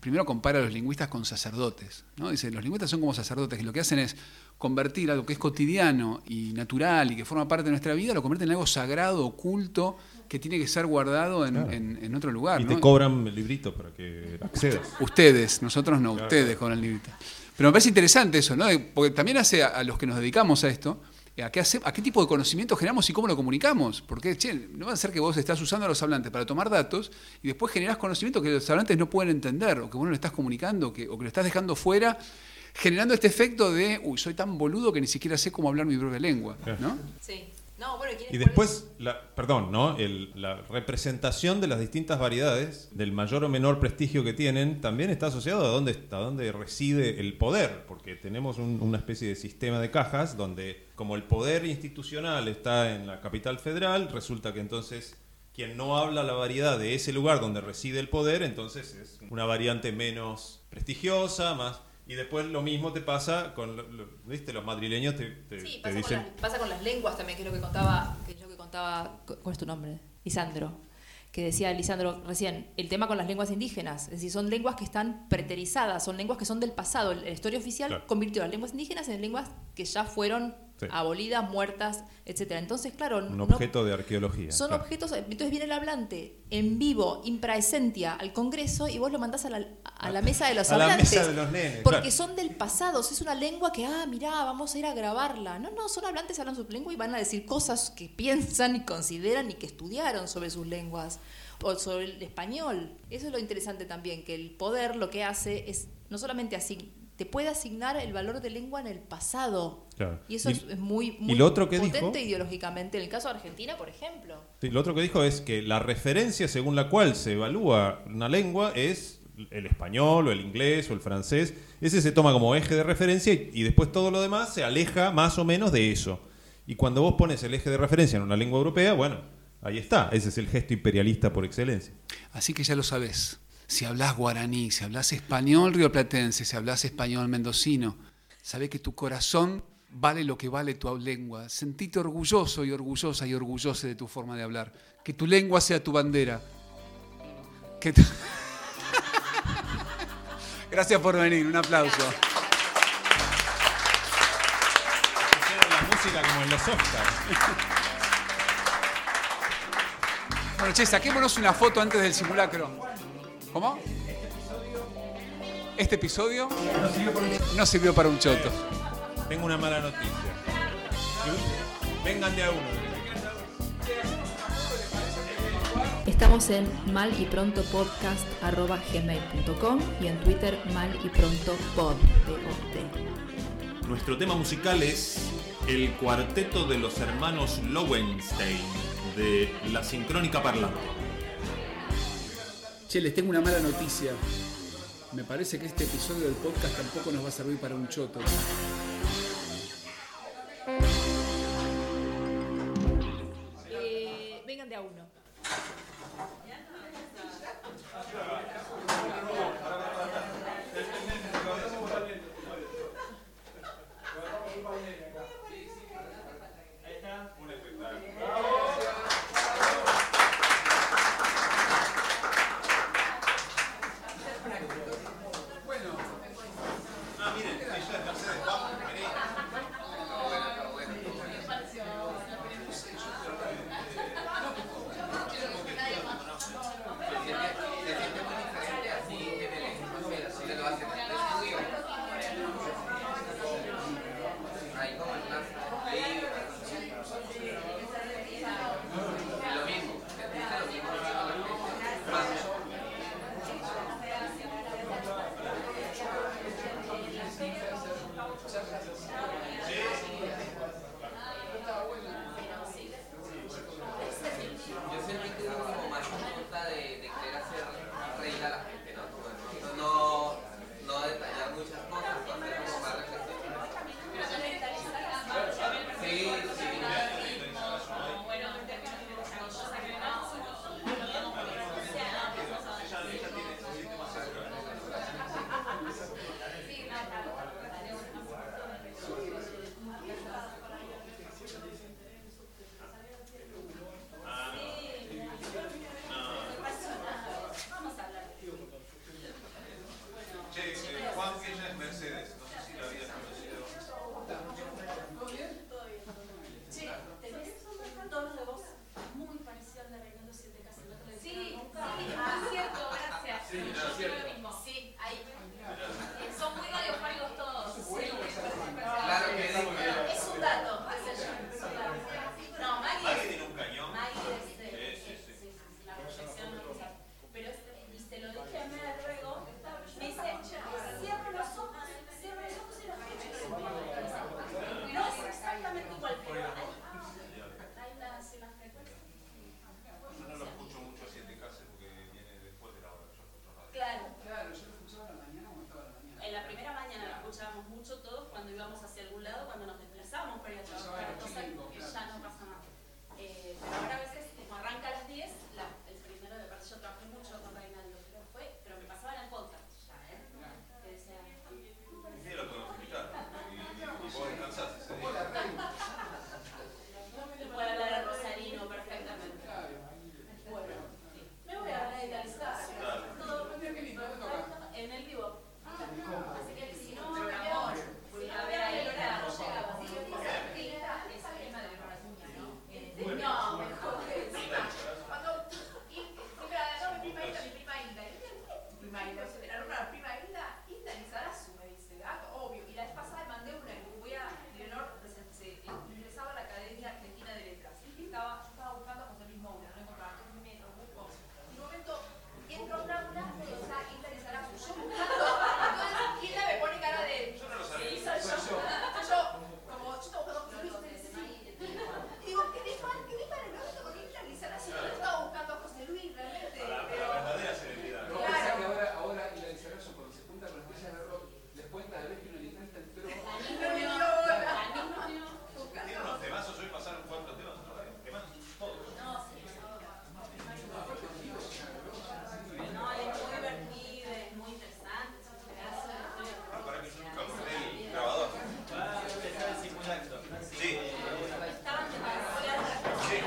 [SPEAKER 2] primero compara a los lingüistas con sacerdotes, ¿no? Dice, los lingüistas son como sacerdotes, que lo que hacen es convertir algo que es cotidiano y natural y que forma parte de nuestra vida, lo convierten en algo sagrado, oculto, que tiene que ser guardado en,
[SPEAKER 3] Claro.
[SPEAKER 2] en, en otro lugar.
[SPEAKER 3] Y
[SPEAKER 2] ¿no?
[SPEAKER 3] te cobran el librito para que accedas.
[SPEAKER 2] Ustedes, nosotros no,
[SPEAKER 3] Claro,
[SPEAKER 2] ustedes
[SPEAKER 3] claro.
[SPEAKER 2] con el librito. Pero me parece interesante eso, ¿no? Porque también hace a, a los que nos dedicamos a esto, a qué, hace, a qué tipo de conocimiento generamos y cómo lo comunicamos. Porque, che, no va a ser que vos estás usando a los hablantes para tomar datos y después generás conocimiento que los hablantes no pueden entender, o que vos no lo estás comunicando, que, o que lo estás dejando fuera, generando este efecto de, uy, soy tan boludo que ni siquiera sé cómo hablar mi propia lengua, ¿no?
[SPEAKER 1] Sí. No, bueno, ¿quién es
[SPEAKER 3] Y
[SPEAKER 1] por
[SPEAKER 3] después, la, perdón, ¿no? El- la representación de las distintas variedades, del mayor o menor prestigio que tienen, también está asociado a dónde, a dónde reside el poder, porque tenemos un- una especie de sistema de cajas donde, como el poder institucional está en la capital federal, resulta que entonces quien no habla la variedad de ese lugar donde reside el poder, entonces es una variante menos prestigiosa, más... Y después lo mismo te pasa con, lo- lo- ¿viste? Los madrileños te, te-
[SPEAKER 1] Sí,
[SPEAKER 3] te
[SPEAKER 1] pasa,
[SPEAKER 3] dicen...
[SPEAKER 1] con las, pasa con las lenguas también, que es lo que contaba, que es lo que contaba, ¿cuál es tu nombre? Lisandro, que decía Lisandro recién, el tema con las lenguas indígenas, es decir, son lenguas que están preterizadas, son lenguas que son del pasado. La historia oficial
[SPEAKER 3] Claro.
[SPEAKER 1] convirtió las lenguas indígenas en lenguas que ya fueron
[SPEAKER 3] Sí.
[SPEAKER 1] abolidas, muertas, etcétera. Entonces, claro,
[SPEAKER 3] Un
[SPEAKER 1] no-
[SPEAKER 3] objeto de arqueología.
[SPEAKER 1] son
[SPEAKER 3] claro.
[SPEAKER 1] objetos, entonces viene el hablante en vivo, impraesentia, al Congreso y vos lo mandás a la, a la mesa de los
[SPEAKER 3] A la
[SPEAKER 1] hablantes.
[SPEAKER 3] mesa de los nenes,
[SPEAKER 1] Porque
[SPEAKER 3] claro.
[SPEAKER 1] son del pasado, es una lengua que, ah, mirá, vamos a ir a grabarla. No, no, son hablantes, hablan su lengua y van a decir cosas que piensan y consideran y que estudiaron sobre sus lenguas o sobre el español. Eso es lo interesante también, que el poder lo que hace es no solamente así, te puede asignar el valor de lengua en el pasado.
[SPEAKER 3] Claro.
[SPEAKER 1] Y eso
[SPEAKER 3] Y-
[SPEAKER 1] es, es muy, muy
[SPEAKER 3] y lo otro que
[SPEAKER 1] potente
[SPEAKER 3] dijo-
[SPEAKER 1] ideológicamente. En el caso de Argentina, por ejemplo.
[SPEAKER 3] Sí, lo otro que dijo es que la referencia según la cual se evalúa una lengua es el español o el inglés o el francés. Ese se toma como eje de referencia y, y después todo lo demás se aleja más o menos de eso. Y cuando vos pones el eje de referencia en una lengua europea, bueno, ahí está. Ese es el gesto imperialista por excelencia.
[SPEAKER 2] Así que ya lo sabés. Si hablas guaraní, si hablas español rioplatense, si hablas español mendocino, sabés que tu corazón vale lo que vale tu lengua. Sentite orgulloso y orgullosa y orgullosa de tu forma de hablar. Que tu lengua sea tu bandera. Que tu- Gracias por venir, un aplauso.
[SPEAKER 3] Pusieron la música como en los Oscars.
[SPEAKER 2] Bueno, che, saquémonos una foto antes del simulacro. ¿Cómo? Este episodio no sirvió para un choto.
[SPEAKER 3] Tengo una mala noticia. Vengan de a uno.
[SPEAKER 1] Estamos en malyprontopodcast arroba gmail punto com y en Twitter malyprontopod. P O D.
[SPEAKER 3] Nuestro tema musical es el cuarteto de los hermanos Lowenstein de La Sincrónica Parlante.
[SPEAKER 2] Che, les tengo una mala noticia. Me parece que este episodio del podcast tampoco nos va a servir para un choto.
[SPEAKER 1] Eh, vengan de a uno.
[SPEAKER 3] Ah, miren, ella es Mercedes.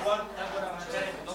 [SPEAKER 8] por, está por avanzar.